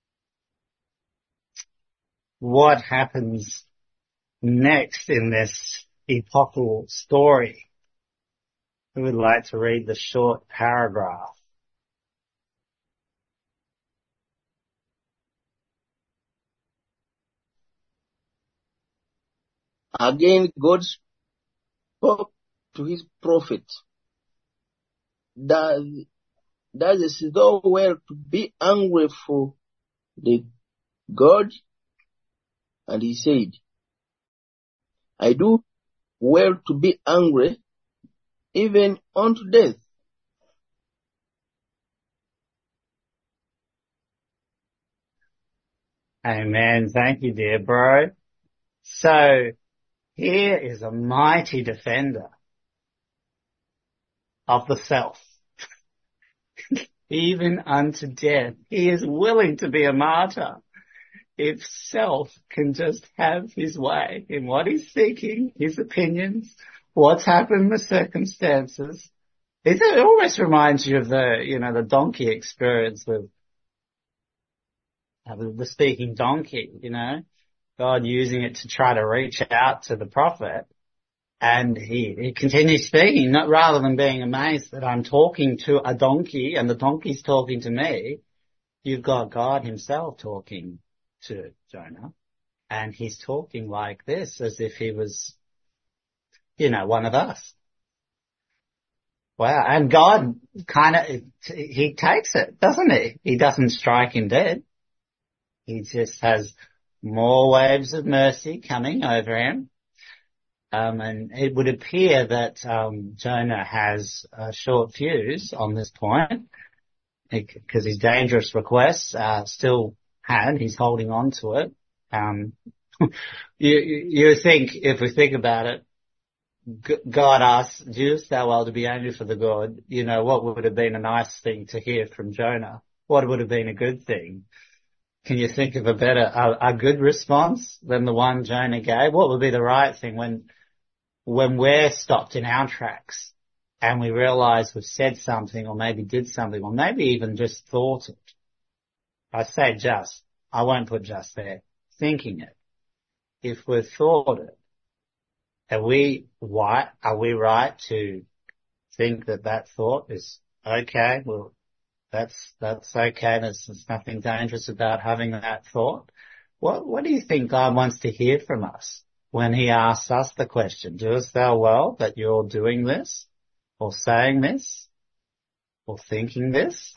What happens next in this epochal story? Who would like to read the short paragraph? Again, God spoke to his prophet. Does thou well to be angry for the God? And he said, I do well to be angry, even unto death. Amen. Thank you, dear bro. So here is a mighty defender of the self. Even unto death. He is willing to be a martyr if self can just have his way in what he's thinking, his opinions, what's happened, the circumstances. It almost reminds you of the donkey experience with the speaking donkey, God using it to try to reach out to the prophet. And he continues speaking, not rather than being amazed that I'm talking to a donkey and the donkey's talking to me. You've got God himself talking to Jonah, and he's talking like this as if he was, one of us. Wow. And God he takes it, doesn't he? He doesn't strike him dead. He just has more waves of mercy coming over him. And it would appear that Jonah has a short fuse on this point because his dangerous requests still he's holding on to it. You think, if we think about it, God asks, doest thou well to be angry for the God? What would have been a nice thing to hear from Jonah? What would have been a good thing? Can you think of a good response than the one Jonah gave? What would be the right thing when we're stopped in our tracks and we realize we've said something or maybe did something or maybe even just thought it? I say just. I won't put just there. Thinking it. If we've thought it, are we right to think that thought is okay? Well, that's okay. There's nothing dangerous about having that thought. What do you think God wants to hear from us when he asks us the question, doest thou well that you're doing this or saying this or thinking this?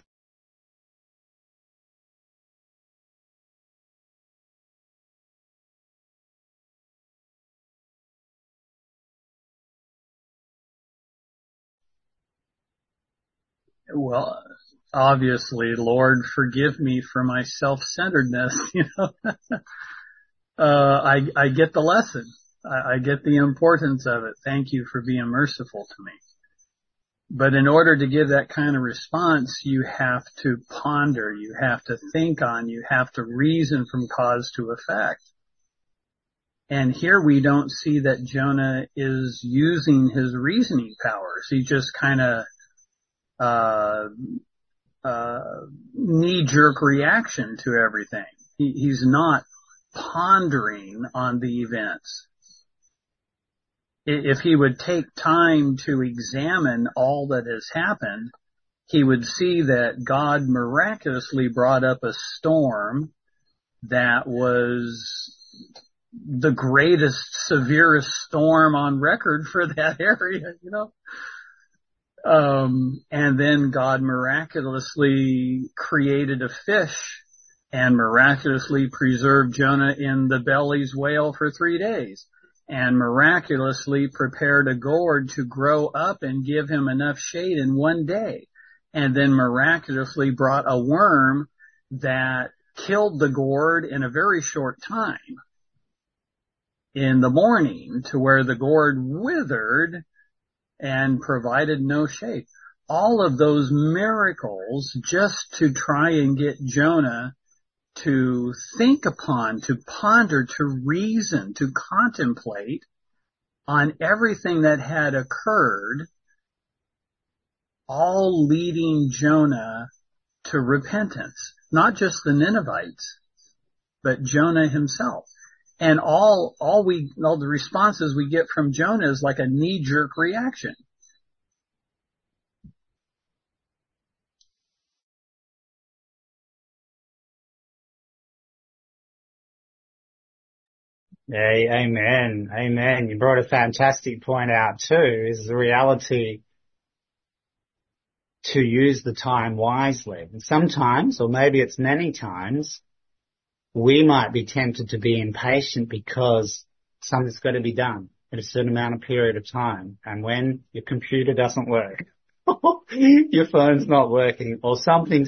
Well, obviously, Lord, forgive me for my self-centeredness. I get the lesson. I get the importance of it. Thank you for being merciful to me. But in order to give that kind of response, you have to ponder, you have to think on, you have to reason from cause to effect. And here we don't see that Jonah is using his reasoning powers. He just kind of, knee-jerk reaction to everything. He's not pondering on the events. If he would take time to examine all that has happened, he would see that God miraculously brought up a storm that was the greatest, severest storm on record for that area, you know. And then God miraculously created a fish and miraculously preserved Jonah in the belly's whale for 3 days, and miraculously prepared a gourd to grow up and give him enough shade in 1 day, and then miraculously brought a worm that killed the gourd in a very short time in the morning, to where the gourd withered and provided no shade. All of those miracles just to try and get Jonah to think upon, to ponder, to reason, to contemplate on everything that had occurred, all leading Jonah to repentance. Not just the Ninevites, but Jonah himself. And all the responses we get from Jonah is like a knee-jerk reaction. Yeah, amen. Amen. You brought a fantastic point out too, is the reality to use the time wisely. And sometimes, or maybe it's many times, we might be tempted to be impatient because something's got to be done in a certain amount of period of time. And when your computer doesn't work, your phone's not working, or something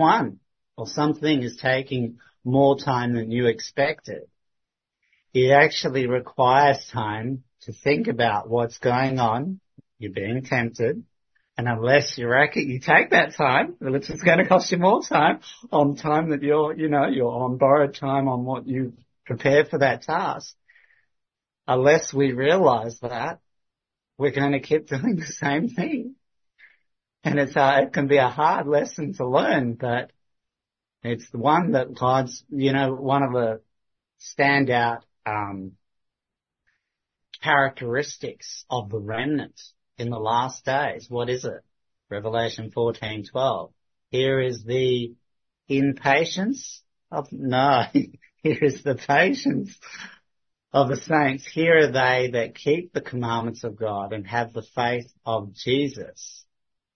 is taking more time than you expected, it actually requires time to think about what's going on. You're being tempted. And unless you take that time, well, it's going to cost you more time on time that you're on borrowed time on what you prepared for that task. Unless we realize that, we're going to keep doing the same thing. And it can be a hard lesson to learn, but it's the one that God's, one of the standout, characteristics of the remnant in the last days. What is it? Revelation 14:12. Here is the impatience here is the patience of the saints. Here are they that keep the commandments of God and have the faith of Jesus.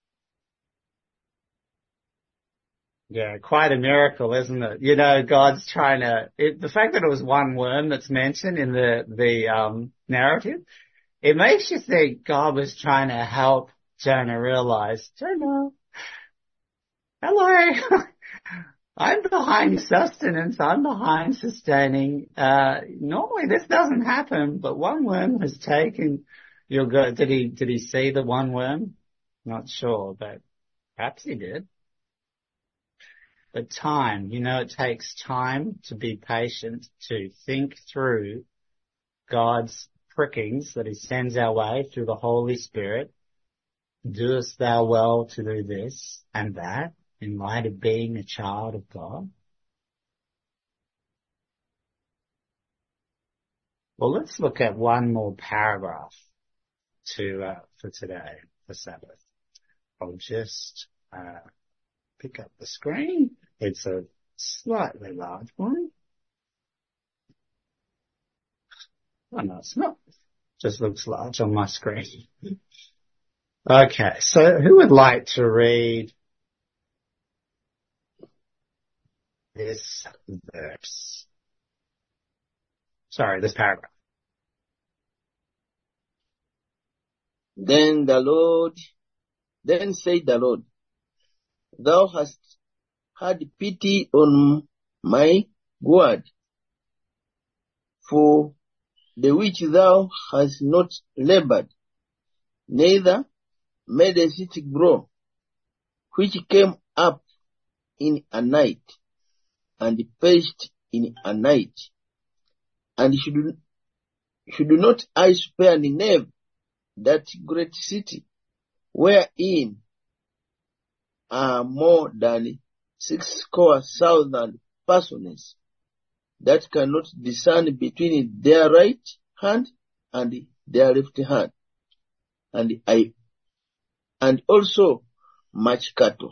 Yeah, quite a miracle, isn't it? God's trying to, the fact that it was one worm that's mentioned in the narrative, it makes you think God was trying to help Jonah realize, Jonah, hello, I'm behind sustenance, I'm behind sustaining. Normally this doesn't happen, but one worm has taken your good. Did he see the one worm? Not sure, but perhaps he did. But time, it takes time to be patient, to think through God's prickings that he sends our way through the Holy Spirit. Doest thou well to do this and that in light of being a child of God? Well, let's look at one more paragraph for today, for Sabbath. I'll just pick up the screen. It's a slightly large one. Oh no, it's not. Just looks large on my screen. Okay, so who would like to read this verse? Sorry, this paragraph. Then said the Lord, thou hast had pity on my gourd, for the which thou hast not labored, neither madest it grow, which came up in a night, and perished in a night, and should not I spare Nineveh, that great city, wherein are more than 60,000 persons that cannot discern between their right hand and their left hand, and also much cattle.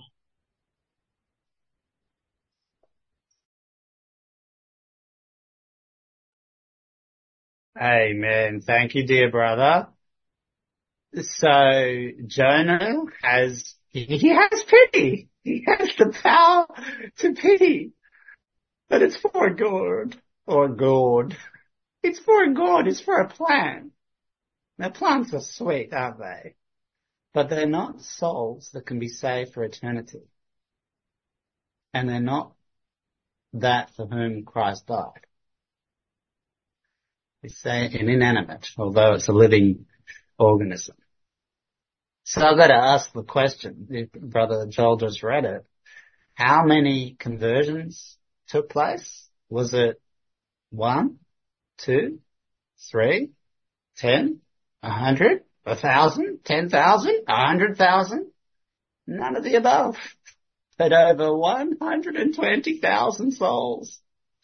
Amen. Thank you, dear brother. So Jonah he has pity. He has the power to pity. But it's for good or good. It's for good. It's for a plan. Now plans are sweet, aren't they? But they're not souls that can be saved for eternity. And they're not that for whom Christ died. We say an inanimate, although it's a living organism. So I've got to ask the question, if Brother Joel just read it, how many conversions took place? Was it 1, 2, 3, 10, 100, 1,000, 10,000, 100,000? None of the above. But over 120,000 souls.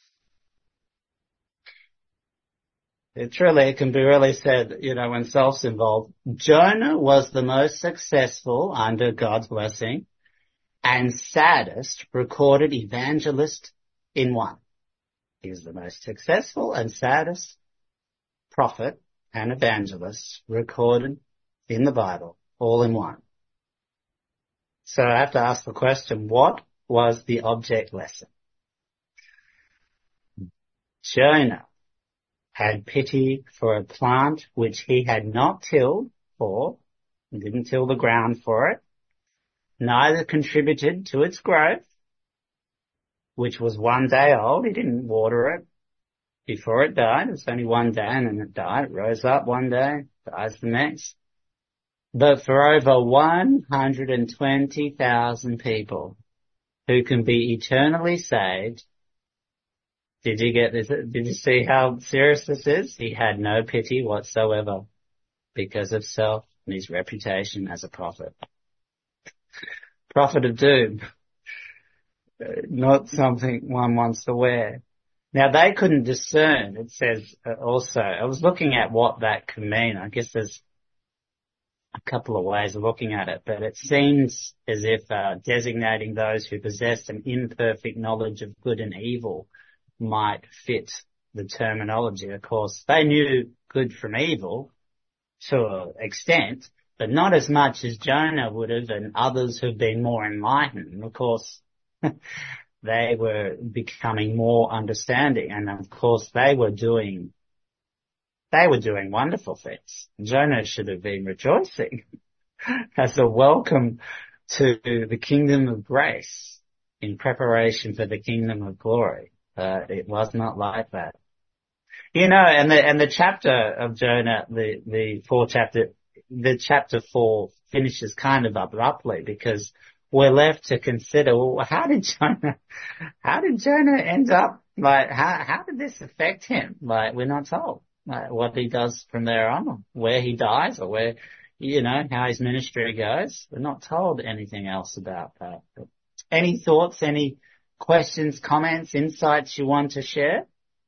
It can be really said, when self's involved. Jonah was the most successful under God's blessing and saddest recorded evangelist in one. He was the most successful and saddest prophet and evangelist recorded in the Bible, all in one. So I have to ask the question, what was the object lesson? Jonah had pity for a plant which he had not tilled for, didn't till the ground for it, neither contributed to its growth, which was 1 day old. He didn't water it before it died. It was only 1 day and then it died. It rose up 1 day, dies the next. But for over 120,000 people who can be eternally saved, did you get this? Did you see how serious this is? He had no pity whatsoever because of self and his reputation as a prophet. Prophet of doom. Not something one wants to wear. Now they couldn't discern, it says also. I was looking at what that could mean. I guess there's a couple of ways of looking at it, but it seems as if designating those who possessed an imperfect knowledge of good and evil might fit the terminology. Of course, they knew good from evil to an extent, but not as much as Jonah would have and others who've been more enlightened. And of course, they were becoming more understanding, and of course they were doing wonderful things. Jonah should have been rejoicing as a welcome to the kingdom of grace in preparation for the kingdom of glory. It was not like that. And the chapter of Jonah, the chapter 4 finishes kind of abruptly because we're left to consider, well, how did Jonah end up, how did this affect him? We're not told, what he does from there on, where he dies or where, how his ministry goes. We're not told anything else about that. But any thoughts, any questions, comments, insights you want to share?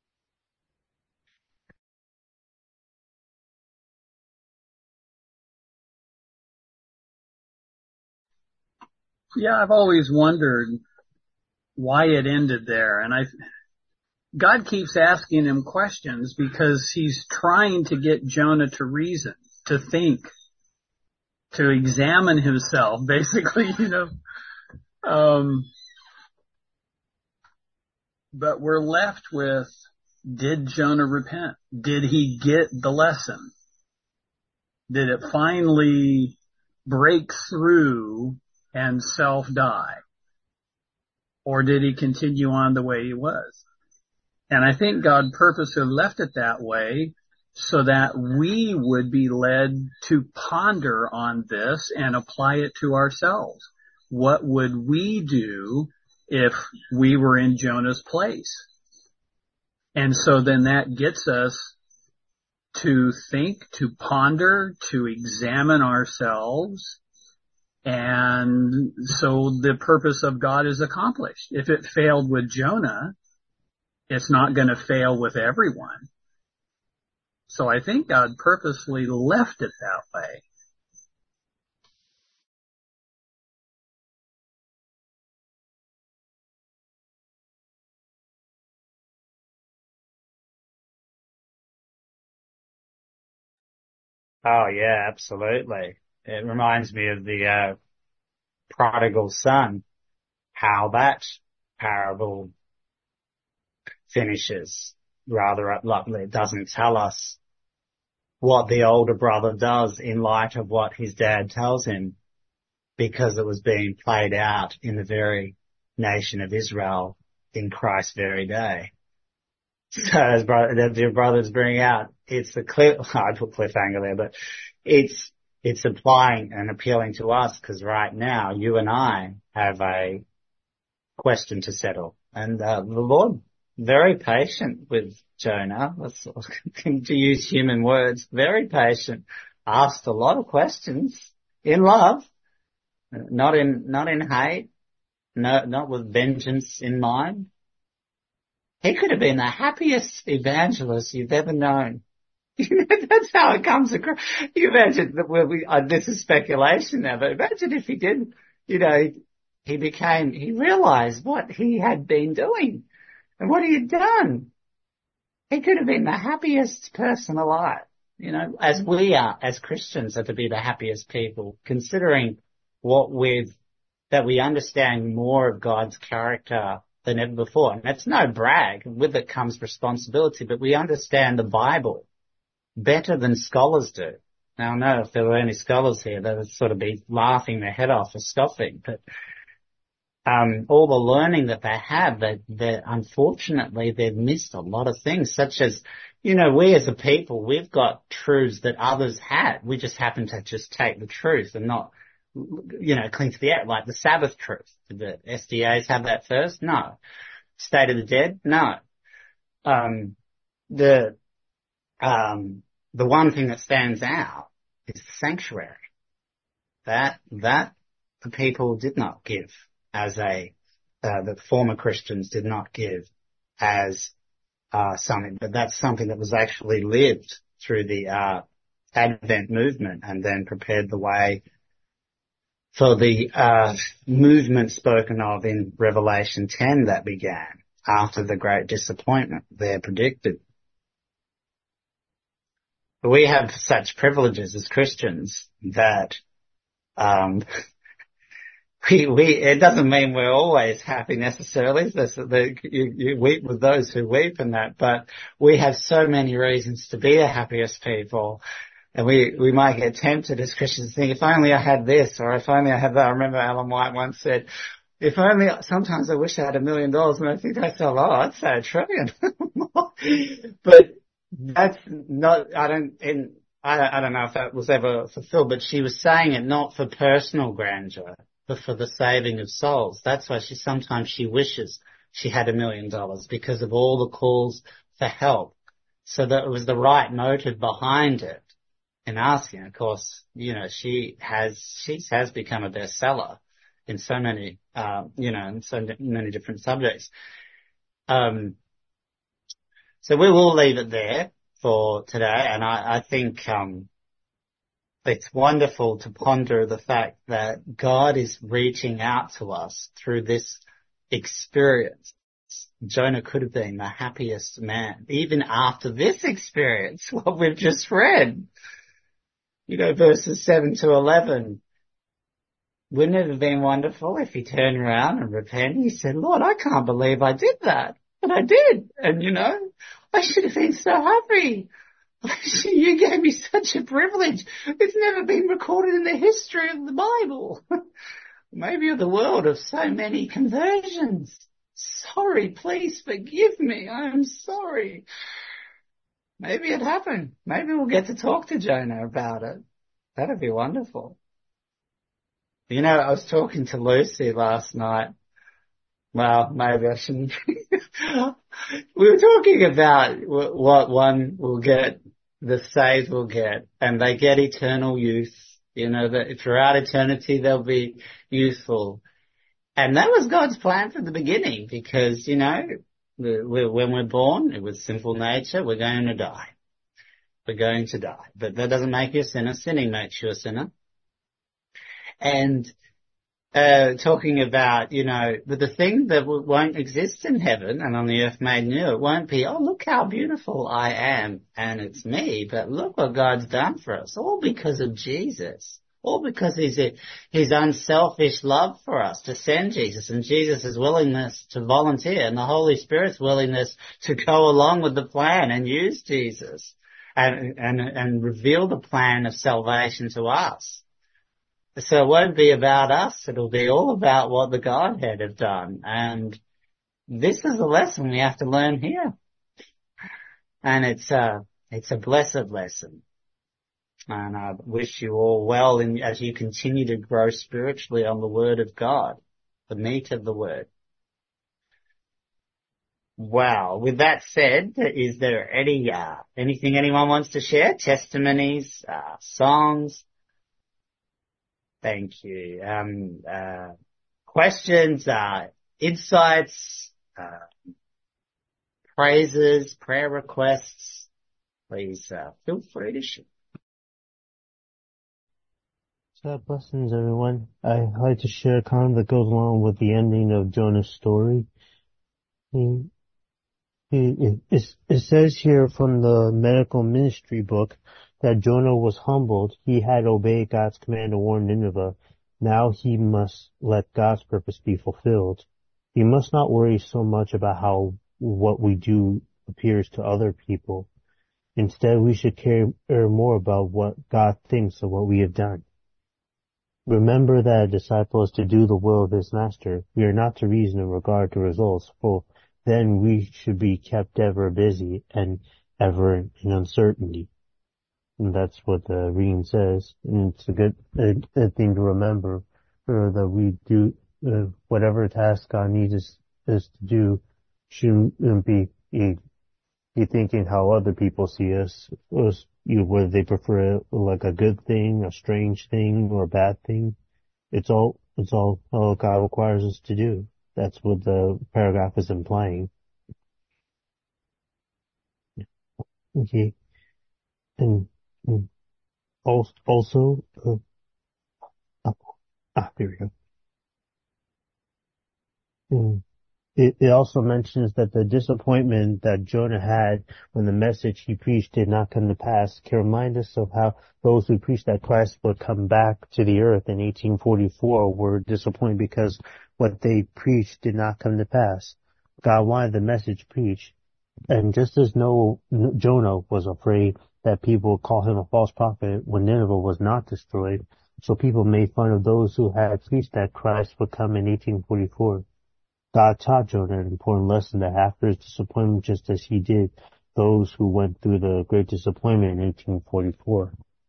Yeah, I've always wondered why it ended there. And God keeps asking him questions because he's trying to get Jonah to reason, to think, to examine himself, basically, But we're left with, did Jonah repent? Did he get the lesson? Did it finally break through and self-die? Or did he continue on the way he was? And I think God purposely left it that way so that we would be led to ponder on this and apply it to ourselves. What would we do if we were in Jonah's place? And so then that gets us to think, to ponder, to examine ourselves. And so the purpose of God is accomplished. If it failed with Jonah, it's not going to fail with everyone. So I think God purposely left it that way. Oh yeah, absolutely. It reminds me of the prodigal son, how that parable finishes rather abruptly. It doesn't tell us what the older brother does in light of what his dad tells him, because it was being played out in the very nation of Israel in Christ's very day. So as the brothers bring out, it's the I put cliffhanger there, but it's applying and appealing to us, because right now you and I have a question to settle, and the Lord, very patient with Jonah, to use human words, very patient, asked a lot of questions in love, not in hate, not with vengeance in mind. He could have been the happiest evangelist you've ever known. That's how it comes across. You imagine that this is speculation now, but imagine if he did, he realized what he had been doing and what he had done. He could have been the happiest person alive, as we are, as Christians, are to be the happiest people, considering that we understand more of God's character than ever before. And that's no brag. With it comes responsibility, but we understand the Bible better than scholars do. Now, I know if there were any scholars here, they would sort of be laughing their head off or scoffing, but all the learning that they have, unfortunately, they've missed a lot of things, such as, we as a people, we've got truths that others had. We just happen to just take the truth and not, cling to the act, like the Sabbath truth. Did the SDAs have that first? No. State of the Dead? No. The one thing that stands out is the sanctuary. That the people did not give as the former Christians did not give as something, but that's something that was actually lived through the Advent movement, and then prepared the way for the movement spoken of in Revelation 10 that began after the great disappointment there predicted. We have such privileges as Christians that it doesn't mean we're always happy necessarily. You weep with those who weep and that, but we have so many reasons to be the happiest people. And we might get tempted as Christians to think, if only I had this, or if only I had that. I remember Ellen White once said, sometimes I wish I had $1 million, and I think I said, I'd say $1 trillion. But that's not, I don't know if that was ever fulfilled, but she was saying it not for personal grandeur, but for the saving of souls. That's why sometimes she wishes she had $1 million, because of all the calls for help. So that it was the right motive behind it. In asking, of course, she has become a bestseller in so many, in so many different subjects. So we will leave it there for today, and I think it's wonderful to ponder the fact that God is reaching out to us through this experience. Jonah could have been the happiest man, even after this experience, what we've just read. Verses 7 to 11. Wouldn't it have been wonderful if he turned around and repented? He said, Lord, I can't believe I did that. But I did. And, I should have been so happy. You gave me such a privilege. It's never been recorded in the history of the Bible. Maybe of the world, of so many conversions. Sorry, please forgive me. I am sorry. Maybe it happened. Maybe we'll get to talk to Jonah about it. That'd be wonderful. I was talking to Lucy last night. Well, maybe I shouldn't. We were talking about what one will get the saved will get, and they get eternal youth. You know, that throughout eternity they'll be youthful. And that was God's plan from the beginning, because, you know, when we're born, it was sinful nature, we're going to die. We're going to die. But that doesn't make you a sinner. Sinning makes you a sinner. And talking about, you know, the thing that won't exist in heaven and on the earth made new, it won't be, oh, look how beautiful I am and it's me, but look what God's done for us, all because of Jesus, all because his unselfish love for us to send Jesus, and Jesus' willingness to volunteer, and the Holy Spirit's willingness to go along with the plan and use Jesus and reveal the plan of salvation to us. So it won't be about us, it'll be all about what the Godhead have done. And this is a lesson we have to learn here. And it's a blessed lesson. And I wish you all well as you continue to grow spiritually on the Word of God, the meat of the Word. Wow. With that said, is there anything anyone wants to share? Testimonies, songs? Thank you. Questions, insights, praises, prayer requests, please feel free to share. Blessings, everyone. I'd like to share a comment that goes along with the ending of Jonah's story. It says here from the medical ministry book that Jonah was humbled. He had obeyed God's command to warn Nineveh. Now he must let God's purpose be fulfilled. We must not worry so much about how what we do appears to other people. Instead, we should care more about what God thinks of what we have done. Remember that a disciple is to do the will of his master. We are not to reason in regard to results, for then we should be kept ever busy and ever in uncertainty. And that's what the reading says. And it's a good thing to remember, that we do whatever task God needs us to do. Shouldn't be thinking how other people see us, whether they prefer it like a good thing, a strange thing, or a bad thing. It's all God requires us to do. That's what the paragraph is implying. Okay. And also, there we go. It also mentions that the disappointment that Jonah had when the message he preached did not come to pass can remind us of how those who preached that Christ would come back to the earth in 1844 were disappointed because what they preached did not come to pass. God wanted the message preached, and just as Jonah was afraid that people would call him a false prophet when Nineveh was not destroyed, so people made fun of those who had preached that Christ would come in 1844. God taught Jonah an important lesson that after his disappointment, just as he did those who went through the great disappointment in 1844.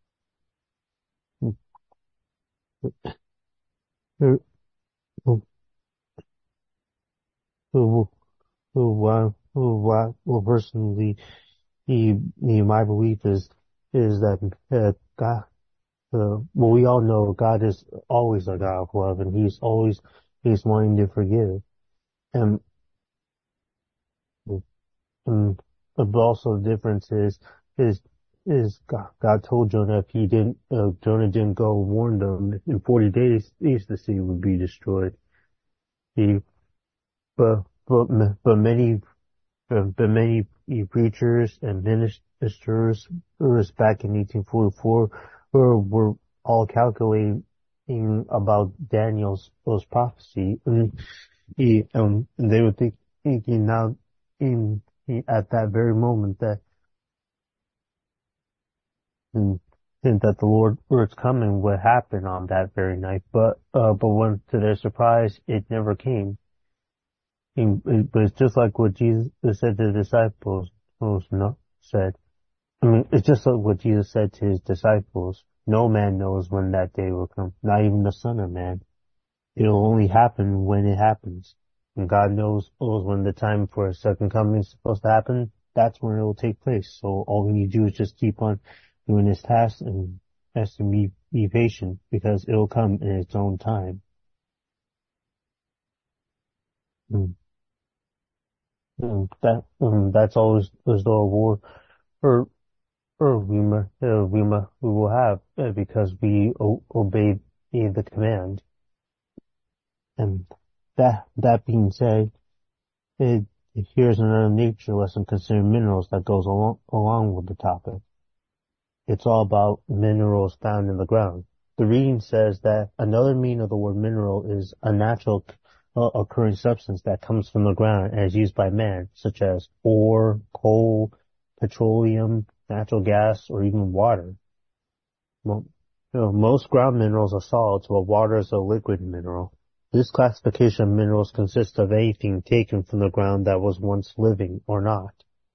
Well, personally, my belief is that God, we all know God is always a God of love, and He's wanting to forgive. And but also the difference is God told Jonah if Jonah didn't go and warn them, in 40 days, the city would be destroyed. But many preachers and ministers back in 1844 were all calculating about Daniel's prophecy. They were thinking now at that very moment that the Lord's coming would happen on that very night, but when to their surprise it never came. But it's just like what Jesus said to the disciples. It's just like what Jesus said to his disciples. No man knows when that day will come, not even the Son of Man. It'll only happen when it happens. And God knows when the time for His second coming is supposed to happen. that's when it will take place. So all we need to do is just keep on doing this task and has to be patient because it will come in its own time. That's always the war or we will have because we obeyed the command. And that being said, here's another nature lesson concerning minerals that goes along with the topic. It's all about minerals found in the ground. The reading says that another meaning of the word mineral is a natural occurring substance that comes from the ground and is used by man, such as ore, coal, petroleum, natural gas, or even water. Most ground minerals are solids, while water is a liquid mineral. This classification of minerals consists of anything taken from the ground that was once living or not.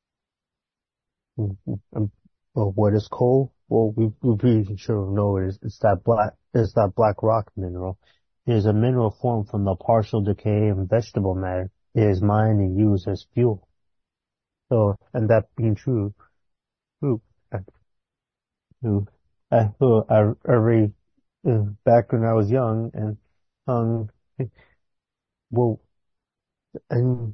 What is coal? Well, we pretty sure know it is. It's that black rock mineral. It is a mineral formed from the partial decay of vegetable matter. It is mined and used as fuel. So, and that being true, I read back when I was young and well, and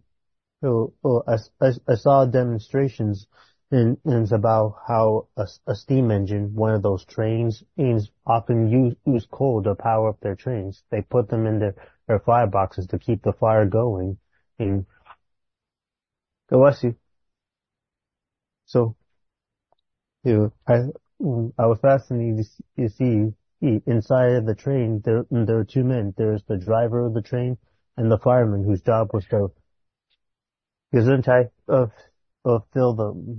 I saw demonstrations and it's about how a steam engine, one of those trains, often use coal to power up their trains. They put them in their fireboxes to keep the fire going. And God bless you. So, I was fascinated to see inside of the train there were two men. There's the driver of the train and the fireman whose job was to fill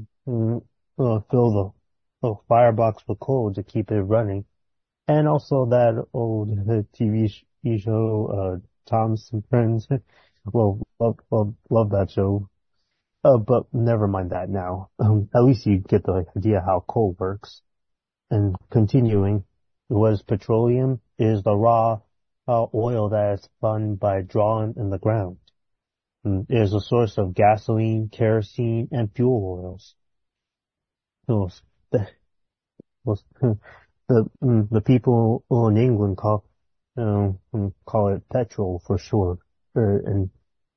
the firebox with coal to keep it running. And also that old TV show, Tom's and Friends. Well, love that show. But never mind that now. At least you get the idea how coal works. And continuing, what is petroleum? It is the raw oil that is spun by drawing in the ground. It is a source of gasoline, kerosene, and fuel oils. The people in England call it petrol for short. And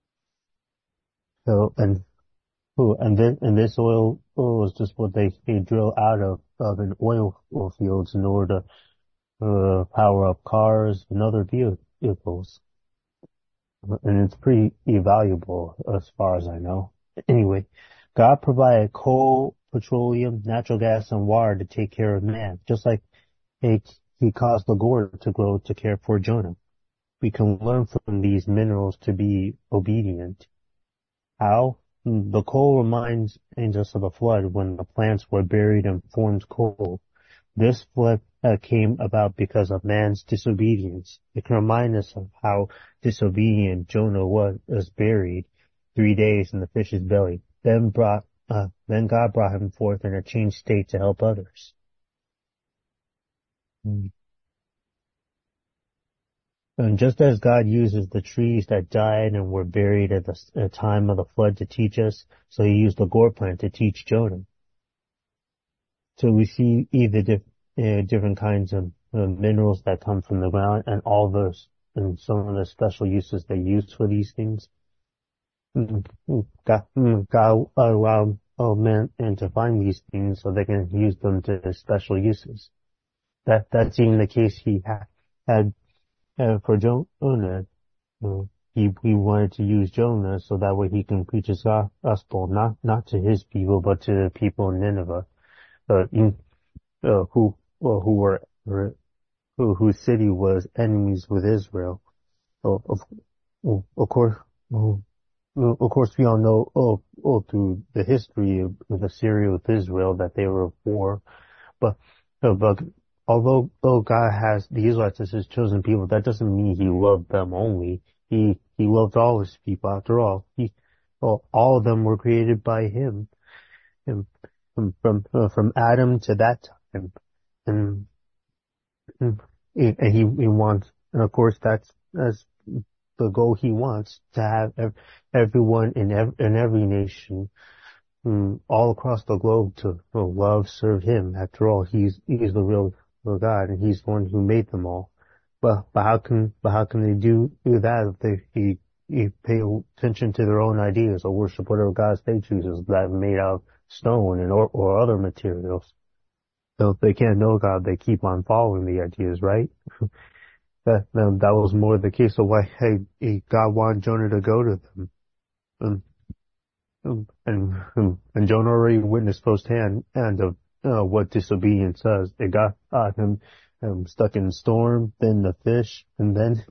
this oil is just what they drill out of an oil fields in order to power up cars and other vehicles. And it's pretty valuable as far as I know. Anyway, God provided coal, petroleum, natural gas, and water to take care of man, just like he caused the gourd to grow to care for Jonah. We can learn from these minerals to be obedient. How? The coal reminds us of the flood when the plants were buried and formed coal. This flood came about because of man's disobedience. It can remind us of how disobedient Jonah was buried 3 days in the fish's belly. Then God brought him forth in a changed state to help others. And just as God uses the trees that died and were buried at the time of the flood to teach us, so he used the gourd plant to teach Jonah. So we see either different kinds of minerals that come from the ground and all those and some of the special uses they use for these things. God allowed men to find these things so they can use them to special uses. That's even the case he had for Jonah. He wanted to use Jonah so that way he can preach his gospel, not to his people, but to the people in Nineveh, whose city was enemies with Israel. Of course, we all know, through the history of Assyria with Israel that they were at war. But although God has the Israelites as his chosen people, that doesn't mean he loved them only. He loved all his people. After all, all of them were created by him. And from Adam to that time. And he wants, and of course that's the goal he wants, to have everyone in every nation all across the globe to love, serve him. After all, he's the real God, and he's the one who made them all. But how can they do that if they pay attention to their own ideas or worship whatever gods they choose that are made out of stone or other materials? So if they can't know God, they keep on following the ideas, right? That was more the case of why God wanted Jonah to go to them. And Jonah already witnessed firsthand of what disobedience does. It got him stuck in the storm, then the fish, and then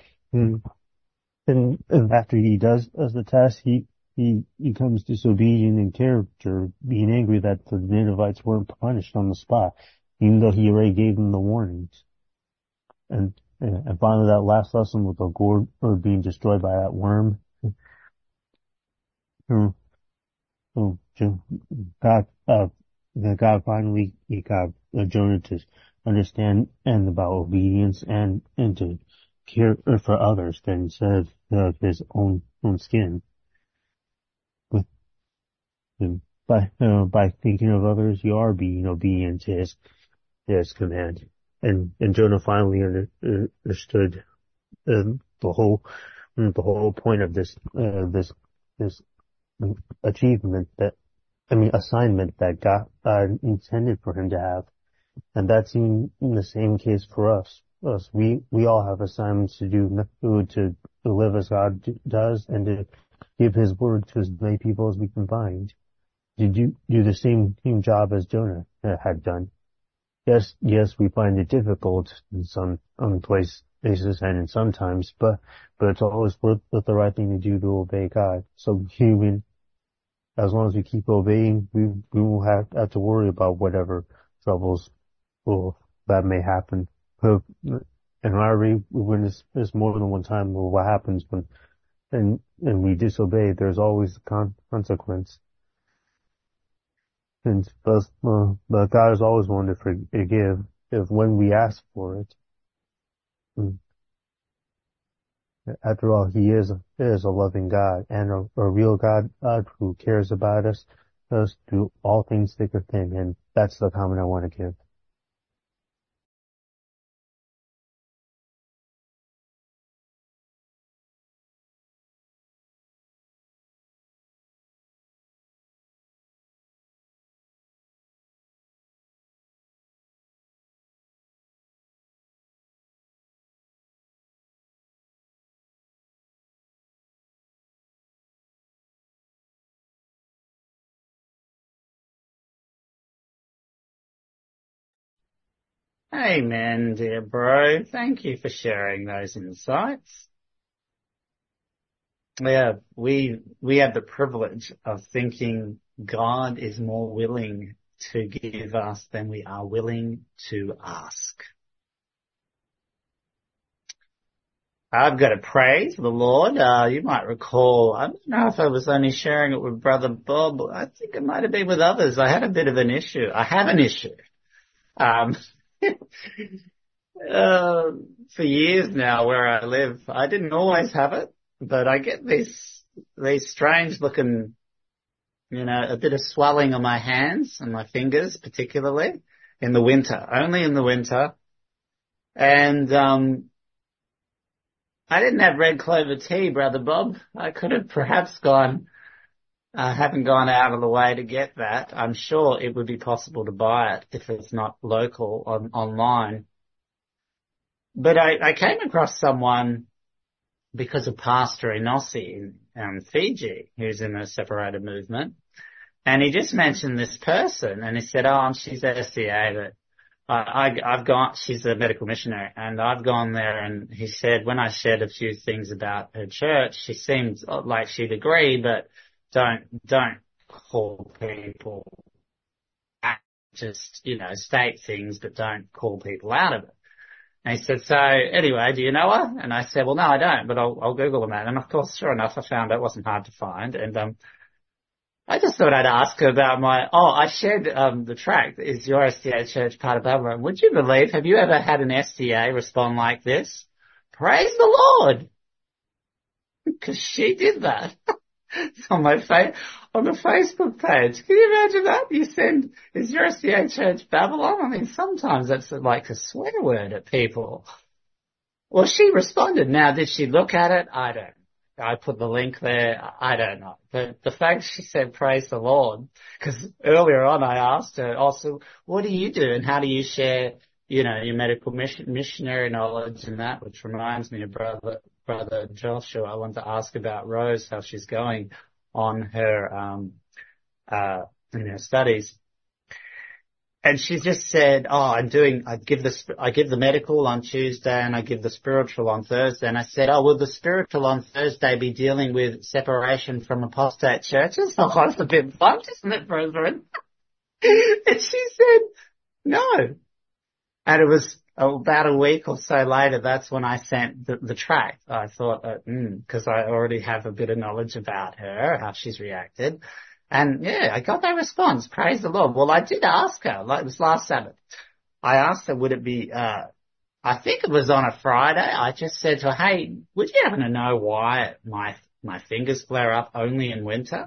and after he does the task, he becomes disobedient in character, being angry that the Ninevites weren't punished on the spot, even though he already gave them the warnings. And finally, that last lesson with the gourd or being destroyed by that worm. God finally got Jonah to understand and about obedience and to care for others than instead of his own skin. By thinking of others, you are being obedient to his command. And Jonah finally understood the whole point of this achievement assignment that God intended for him to have. And that's in the same case for us. We all have assignments to do, to live as God does and to give his word to as many people as we can find. Did you do the same job as Jonah had done? Yes, we find it difficult in some places and in some times, but it's always worth the right thing to do to obey God. So as long as we keep obeying, we won't have to worry about whatever troubles that may happen. And we witnessed this more than one time what happens when and we disobey. There's always a consequence. And but God is always willing to forgive when we ask for it. After all, he is a loving God and a real God who cares about us through all things thick or thin. And that's the comment I want to give. Amen, dear bro. Thank you for sharing those insights. Yeah, we have the privilege of thinking God is more willing to give us than we are willing to ask. I've got to praise the Lord. You might recall, I don't know if I was only sharing it with Brother Bob. I think it might have been with others. I had a bit of an issue. I have an issue. For years now where I live, I didn't always have it, but I get these strange looking, a bit of swelling on my hands and my fingers, particularly in the winter, only in the winter. And, I didn't have red clover tea, Brother Bob. I could have perhaps haven't gone out of the way to get that. I'm sure it would be possible to buy it if it's not local online. But I came across someone because of Pastor Enosi in Fiji, who's in the separated movement. And he just mentioned this person and he said, she's SDA, but she's a medical missionary and I've gone there, and he said when I shared a few things about her church, she seemed like she'd agree, but don't call people, just, state things, but don't call people out of it. And he said, so anyway, do you know her? And I said, well, no, I don't, but I'll Google them. And of course, sure enough, I found it wasn't hard to find. And, I just thought I'd ask her about I shared, the track. Is your SDA church part of Babylon? Would you believe, have you ever had an SDA respond like this? Praise the Lord! Because she did that. It's on my face. on the Facebook page. Can you imagine that? You send, is your SDA Church Babylon? I mean, sometimes that's like a swear word at people. Well, she responded. Now, did she look at it? I don't know. I put the link there. I don't know. But the fact she said, praise the Lord, because earlier on I asked her also, what do you do and how do you share, you know, your medical missionary knowledge and that, which reminds me of brother Joshua. I want to ask about Rose, how she's going on her, in her studies. And she just said, I give the medical on Tuesday and I give the spiritual on Thursday. And I said, will the spiritual on Thursday be dealing with separation from apostate churches? Oh, that's a bit blunt, isn't it, brethren? And she said, no. And it was about a week or so later, that's when I sent the tract. I thought, because I already have a bit of knowledge about her, how she's reacted. And yeah, I got that response. Praise the Lord. Well, I did ask her, like it was last Sabbath. I asked her, would it be, I think it was on a Friday. I just said to her, hey, would you happen to know why my fingers flare up only in winter?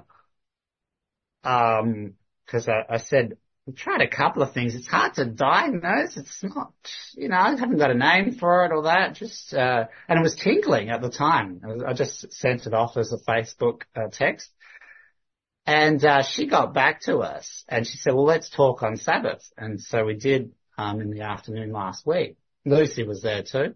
Cause I said, we tried a couple of things. It's hard to diagnose. It's not, you know, I haven't got a name for it or that. Just, and it was tingling at the time. I just sent it off as a Facebook text. And she got back to us and she said, well, let's talk on Sabbath. And so we did in the afternoon last week. Lucy was there too.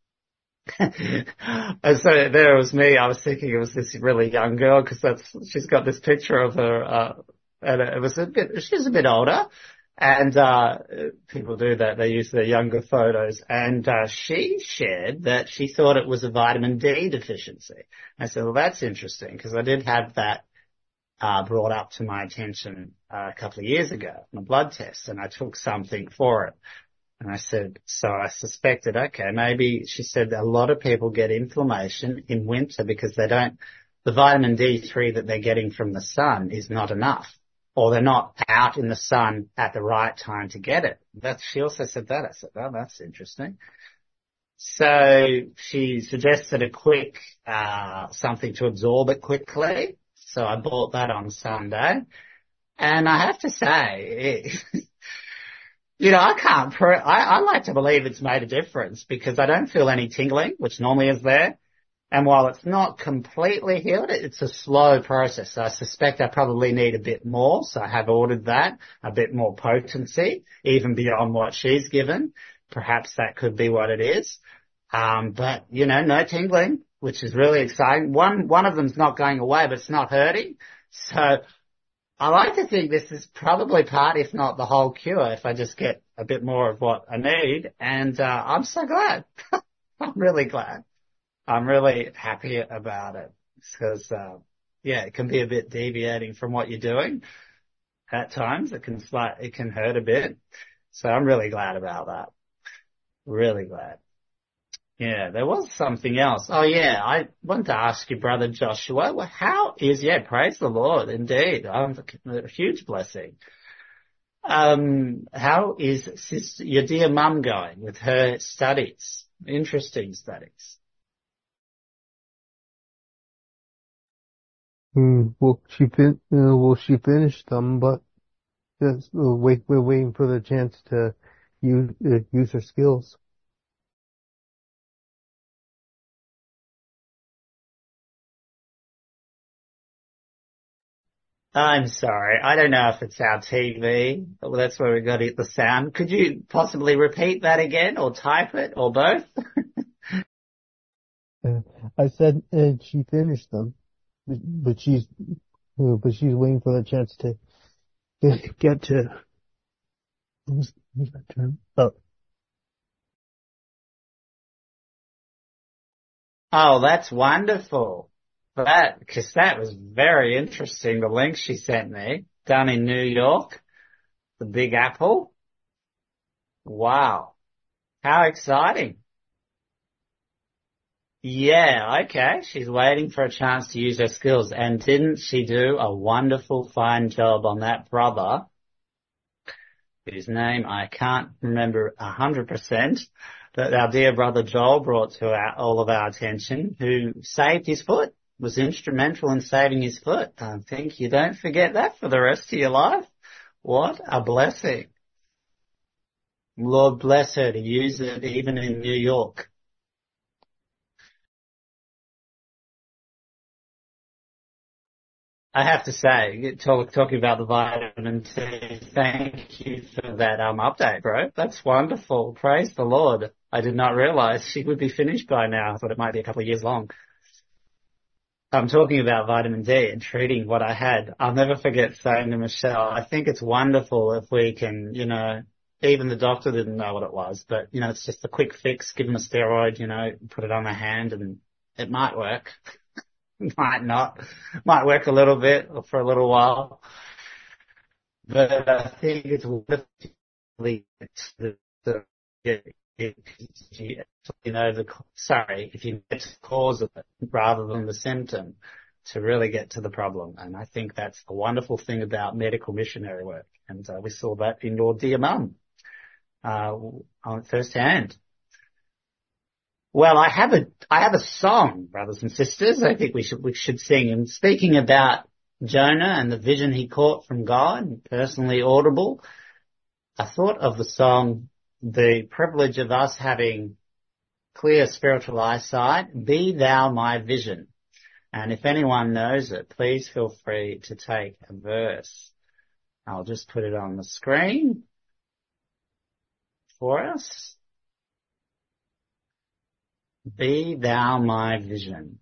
And so there was me. I was thinking it was this really young girl because she's got this picture of her, and it was she was a bit older. And people do that. They use their younger photos. And she shared that she thought it was a vitamin D deficiency. I said, well, that's interesting because I did have that brought up to my attention a couple of years ago in a blood test, and I took something for it. And I said, so I suspected, okay, maybe, she said a lot of people get inflammation in winter because the vitamin D3 that they're getting from the sun is not enough, or they're not out in the sun at the right time to get it. She also said that. I said, oh, that's interesting. So she suggested a quick, something to absorb it quickly. So I bought that on Sunday. And I have to say, you know, I like to believe it's made a difference because I don't feel any tingling, which normally is there. And while it's not completely healed, it's a slow process. So I suspect I probably need a bit more. So I have ordered that, a bit more potency, even beyond what she's given. Perhaps that could be what it is. But, you know, no tingling, which is really exciting. One of them's not going away, but it's not hurting. So I like to think this is probably part, if not the whole cure, if I just get a bit more of what I need. And I'm so glad. I'm really glad. I'm really happy about it because, it can be a bit deviating from what you're doing at times. It can hurt a bit. So I'm really glad about that. Really glad. Yeah, there was something else. Oh yeah, I wanted to ask you, Brother Joshua, praise the Lord, indeed. A huge blessing. How is your dear mum going with her studies? Interesting studies. Well, she finished them, but we're waiting for the chance to use her skills. I'm sorry. I don't know if it's our TV. Well, that's where we got the sound. Could you possibly repeat that again or type it or both? I said she finished them, but she's waiting for the chance to get to, what's that term? Oh, that's wonderful. Because that was very interesting, the link she sent me, down in New York, the Big Apple. Wow. How exciting. Yeah, okay. She's waiting for a chance to use her skills. And didn't she do a wonderful, fine job on that brother, whose name I can't remember 100%, that our dear brother Joel brought to all of our attention, who saved his foot? was instrumental in saving his foot. I think you don't forget that for the rest of your life. What a blessing. Lord bless her to use it even in New York. I have to say, talking about the vitamin T, thank you for that update, bro. That's wonderful. Praise the Lord. I did not realize she would be finished by now. I thought it might be a couple of years long. I'm talking about vitamin D and treating what I had. I'll never forget saying to Michelle, I think it's wonderful if we can, even the doctor didn't know what it was, but, it's just a quick fix, give them a steroid, put it on their hand and it might work. Might not. Might work a little bit or for a little while. But I think it's wonderful if you get to the cause of it rather than the symptom to really get to the problem. And I think that's the wonderful thing about medical missionary work. And we saw that in your dear mum on firsthand. Well, I have a song, brothers and sisters. I think we should sing. And speaking about Jonah and the vision he caught from God, personally audible, I thought of the song, the privilege of us having clear spiritual eyesight, Be Thou My Vision. And if anyone knows it, please feel free to take a verse. I'll just put it on the screen for us. Be thou my vision.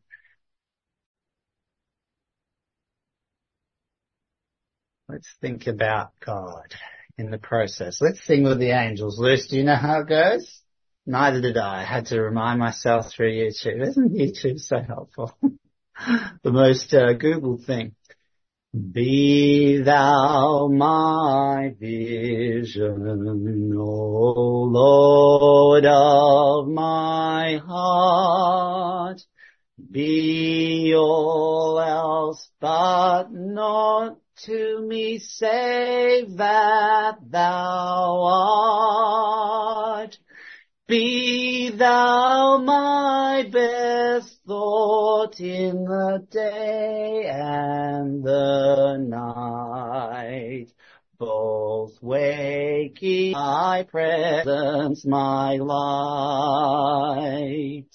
Let's think about God in the process. Let's sing with the angels. Luce, do you know how it goes? Neither did I. I had to remind myself through YouTube. Isn't YouTube so helpful? The most Googled thing. Be thou my vision, O Lord of my heart. Be all else but not to me save that thou art. Be thou my best thought in the day and the night, both waking thy presence my light.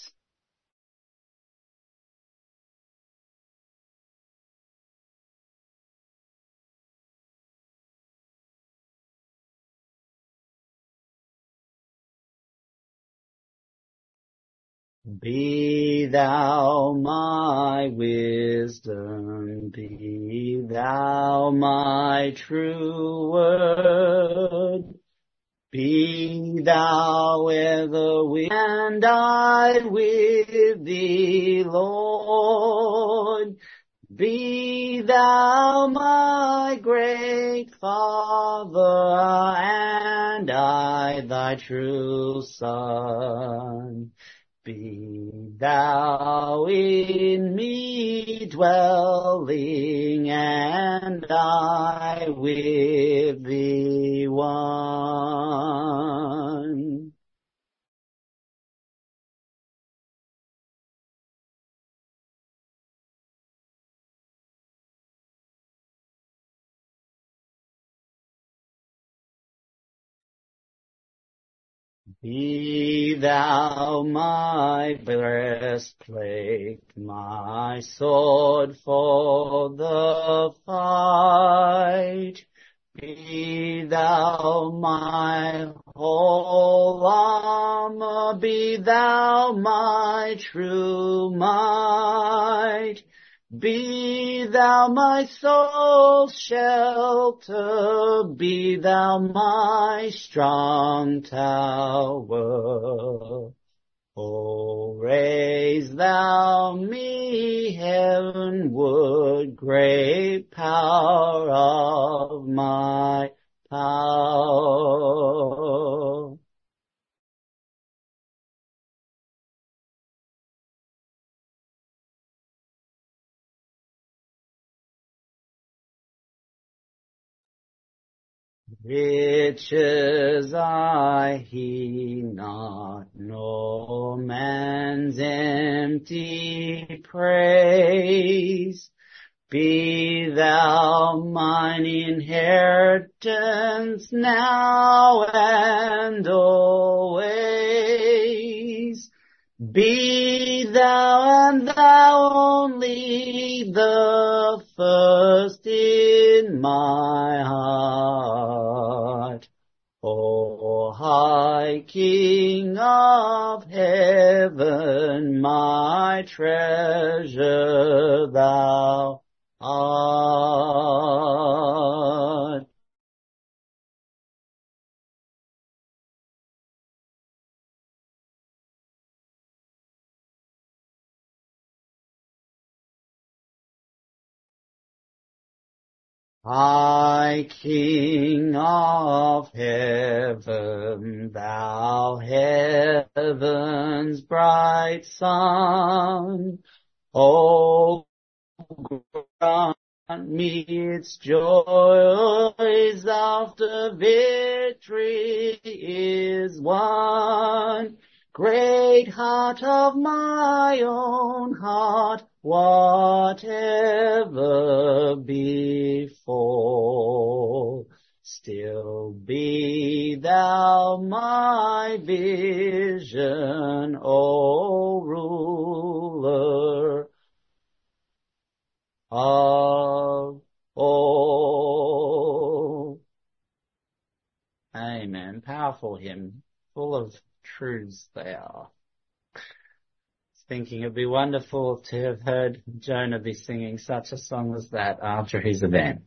Be thou my wisdom, be thou my true word, be thou ever with and I with thee, Lord. Be thou my great Father and I thy true Son. Be thou in me dwelling, and I with thee one. Be thou my breastplate, my sword for the fight. Be thou my whole armor, be thou my true might. Be thou my soul's shelter, be thou my strong tower. Oh, raise thou me heavenward, great power of my power. Riches I heed not, nor man's empty praise. since now and always. Be thou and thou only the first in my heart. O high King of heaven, my treasure thou art. High King of heaven, thou heaven's bright sun, O grant me its joys after victory is won. Great heart of my own heart, whatever befall, still be thou my vision, O ruler of all. Amen. Powerful hymn, full of truths they are. Thinking it'd be wonderful to have heard Jonah be singing such a song as that after his event.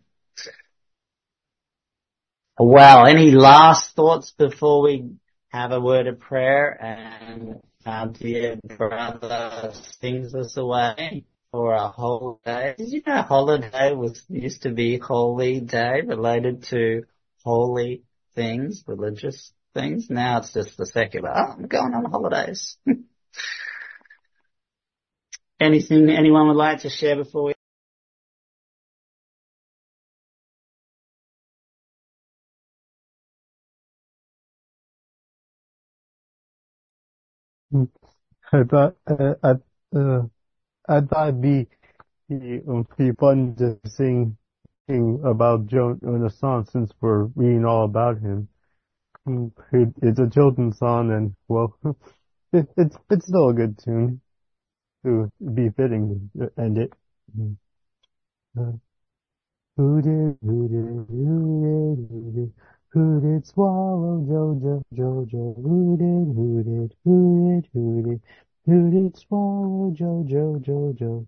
Well, any last thoughts before we have a word of prayer and our dear brother sings us away for a holiday? Did you know holiday used to be holy day, related to holy things, religious things? Now it's just the secular. Oh, I'm going on holidays. Anything anyone would like to share before we? I thought I thought it'd be fun to sing about Jonah song since we're reading all about him. It's a children's song, and well, it's still a good tune to be fitting to end it. Who did swallow Jojo, Jojo? Who did swallow Jojo, Jojo?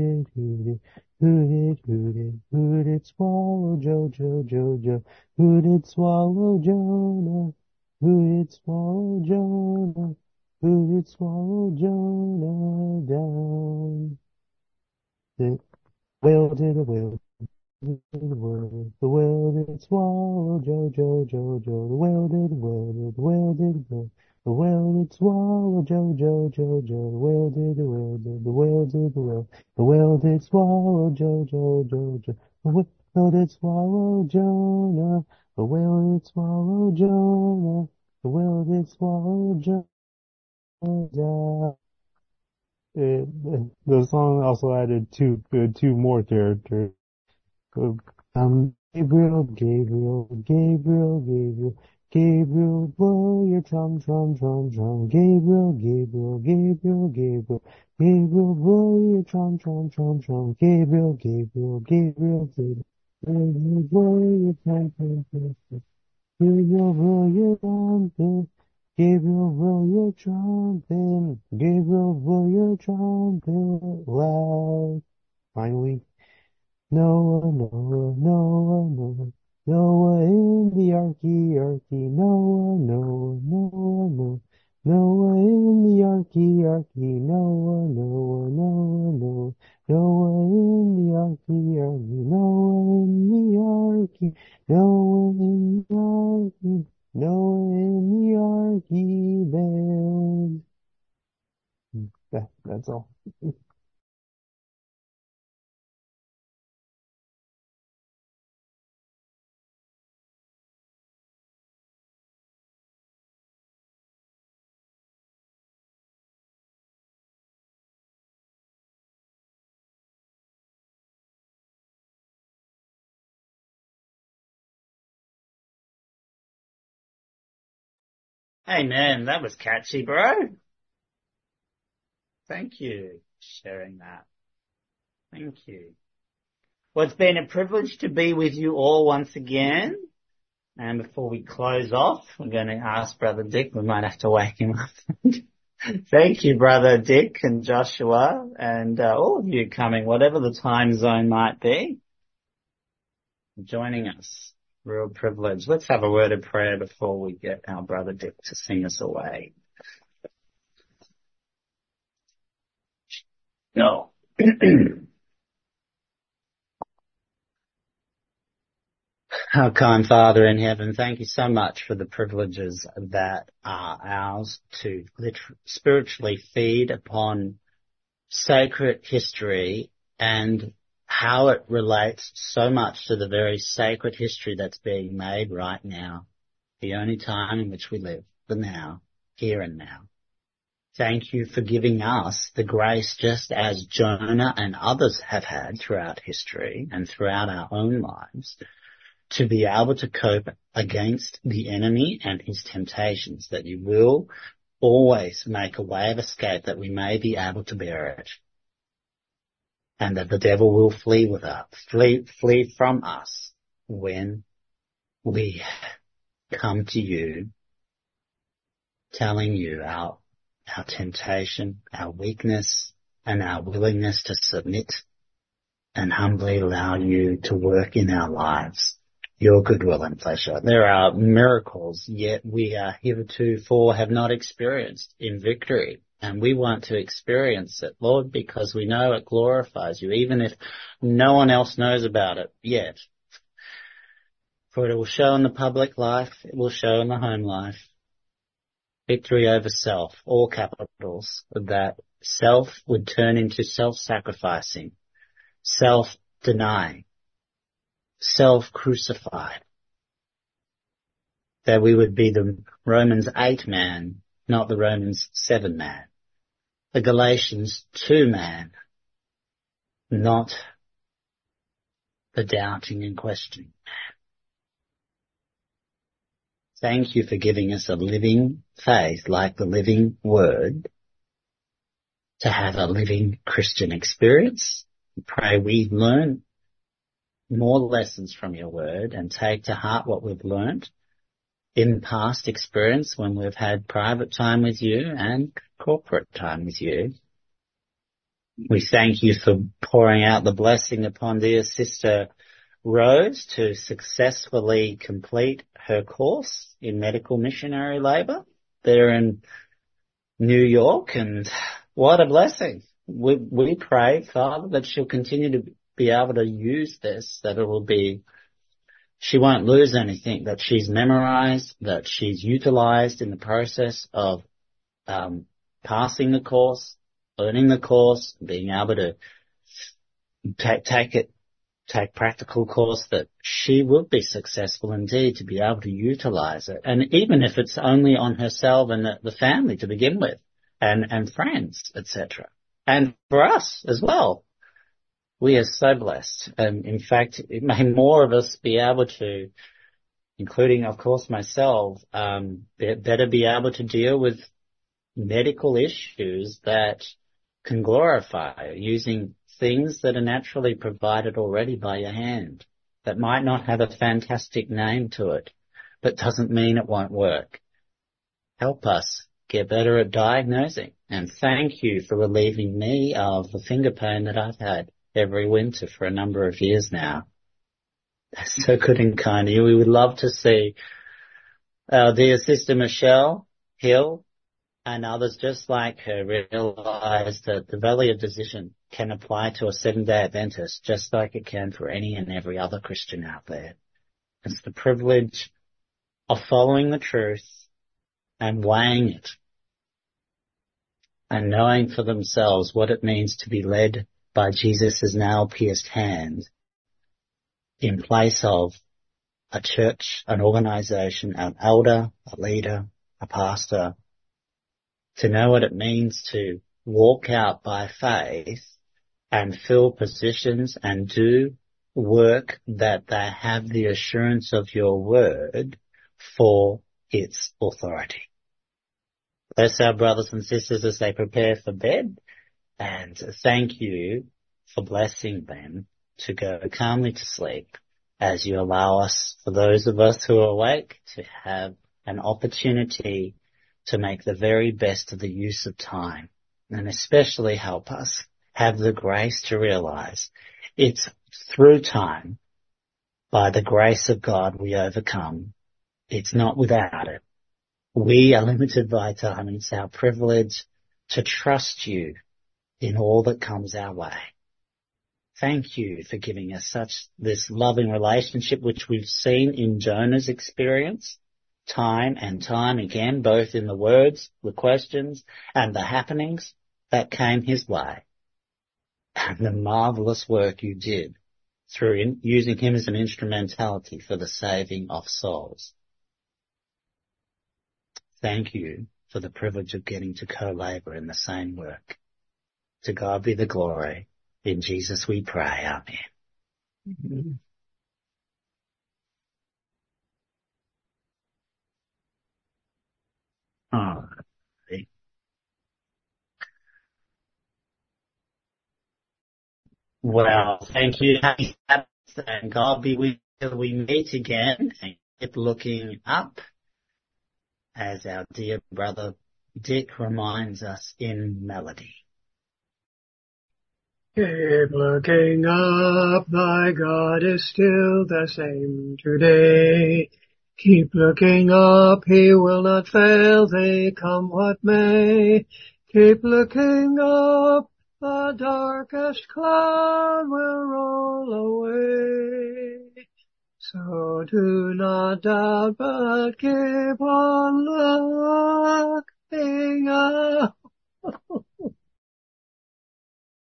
Who did swallow Jojo, Jojo? Who did swallow Jonah? Who did swallow Jonah? Who did swallow Jonah down? The whale did a whale. The whale did swallow Jojo, Jojo. The whale did, the whale did, the whale did swallow Jojo, Jojo. The whale did, the whale did, the whale did, the whale did swallow Jojo, Jojo. The whale did swallow Jonah. The whale did swallow Jonah. The whale did swallow Jonah. The song also added two more characters. Gabriel, Gabriel, Gabriel, Gabriel, Gabriel, blow your drum, drum, drum, drum. Gabriel, Gabriel, Gabriel, Gabriel, Gabriel, blow your drum, drum, drum, drum. Gabriel, Gabriel, Gabriel, Gabriel, Gabriel, blow your drum, drum, drum, drum. Gabriel, blow your trumpet. Gabriel, blow your trumpet. Gabriel, blow your trumpet loud. Finally. Noah, Noah, Noah, Noah, Noah in the arky, arky, Noah, Noah, Noah, Noah, Noah in the arky, arky, Noah, Noah, Noah, Noah, Noah in the arky, arky, Noah in the arky, Noah in the arky, Noah in the arky, that's all. Amen. That was catchy, bro. Thank you for sharing that. Thank you. Well, it's been a privilege to be with you all once again. And before we close off, we're going to ask Brother Dick. We might have to wake him up. Thank you, Brother Dick and Joshua, and all of you coming, whatever the time zone might be, joining us. Real privilege. Let's have a word of prayer before we get our Brother Dick to sing us away. No. Our kind Father in heaven, thank you so much for the privileges that are ours to spiritually feed upon sacred history and how it relates so much to the very sacred history that's being made right now, the only time in which we live, the now, here and now. Thank you for giving us the grace, just as Jonah and others have had throughout history and throughout our own lives, to be able to cope against the enemy and his temptations, that you will always make a way of escape that we may be able to bear it, and that the devil will flee from us when we come to you, telling you our temptation, our weakness, and our willingness to submit and humbly allow you to work in our lives your goodwill and pleasure. There are miracles, yet we are heretofore have not experienced in victory. And we want to experience it, Lord, because we know it glorifies you, even if no one else knows about it yet. For it will show in the public life, it will show in the home life. Victory over self, all capitals, that self would turn into self-sacrificing, self-denying, self-crucified. That we would be the Romans 8 man, not the Romans 7 man. The Galatians 2 man, not the doubting and questioning man. Thank you for giving us a living faith like the living word, to have a living Christian experience. We pray we learn more lessons from your word and take to heart what we've learned in past experience when we've had private time with you and corporate time with you. We thank you for pouring out the blessing upon dear Sister Rose to successfully complete her course in medical missionary labour there in New York, and what a blessing. We pray, Father, that she'll continue to be able to use this, that it will be, she won't lose anything, that she's memorized, that she's utilized in the process of passing the course, learning the course, being able to take practical course, that she will be successful indeed to be able to utilize it. And even if it's only on herself and the family to begin with, and friends, etc. And for us as well. We are so blessed. And in fact, may more of us be able to, including of course myself, better be able to deal with medical issues that can glorify using things that are naturally provided already by your hand, that might not have a fantastic name to it, but doesn't mean it won't work. Help us get better at diagnosing. And thank you for relieving me of the finger pain that I've had every winter for a number of years now. That's so good and kind of you. We would love to see our dear Sister Michelle Hill and others just like her realize that the Valley of Decision can apply to a Seventh-day Adventist just like it can for any and every other Christian out there. It's the privilege of following the truth and weighing it and knowing for themselves what it means to be led by Jesus' nail-pierced hand in place of a church, an organization, an elder, a leader, a pastor, to know what it means to walk out by faith and fill positions and do work that they have the assurance of your word for its authority. Bless our brothers and sisters as they prepare for bed, and thank you for blessing them to go calmly to sleep as you allow us, for those of us who are awake, to have an opportunity to make the very best of the use of time, and especially help us have the grace to realize it's through time, by the grace of God, we overcome. It's not without it. We are limited by time. It's our privilege to trust you in all that comes our way. Thank you for giving us this loving relationship, which we've seen in Jonah's experience time and time again, both in the words, the questions, and the happenings that came his way, and the marvelous work you did through using him as an instrumentality for the saving of souls. Thank you for the privilege of getting to co-labor in the same work. To God be the glory. In Jesus we pray. Amen. All right. Well, thank you. Happy Sabbath, and God be with you till we meet again, and keep looking up, as our dear brother Dick reminds us in melody. Keep looking up, thy God is still the same today. Keep looking up, he will not fail thee, come what may. Keep looking up, the darkest cloud will roll away. So do not doubt, but keep on looking up.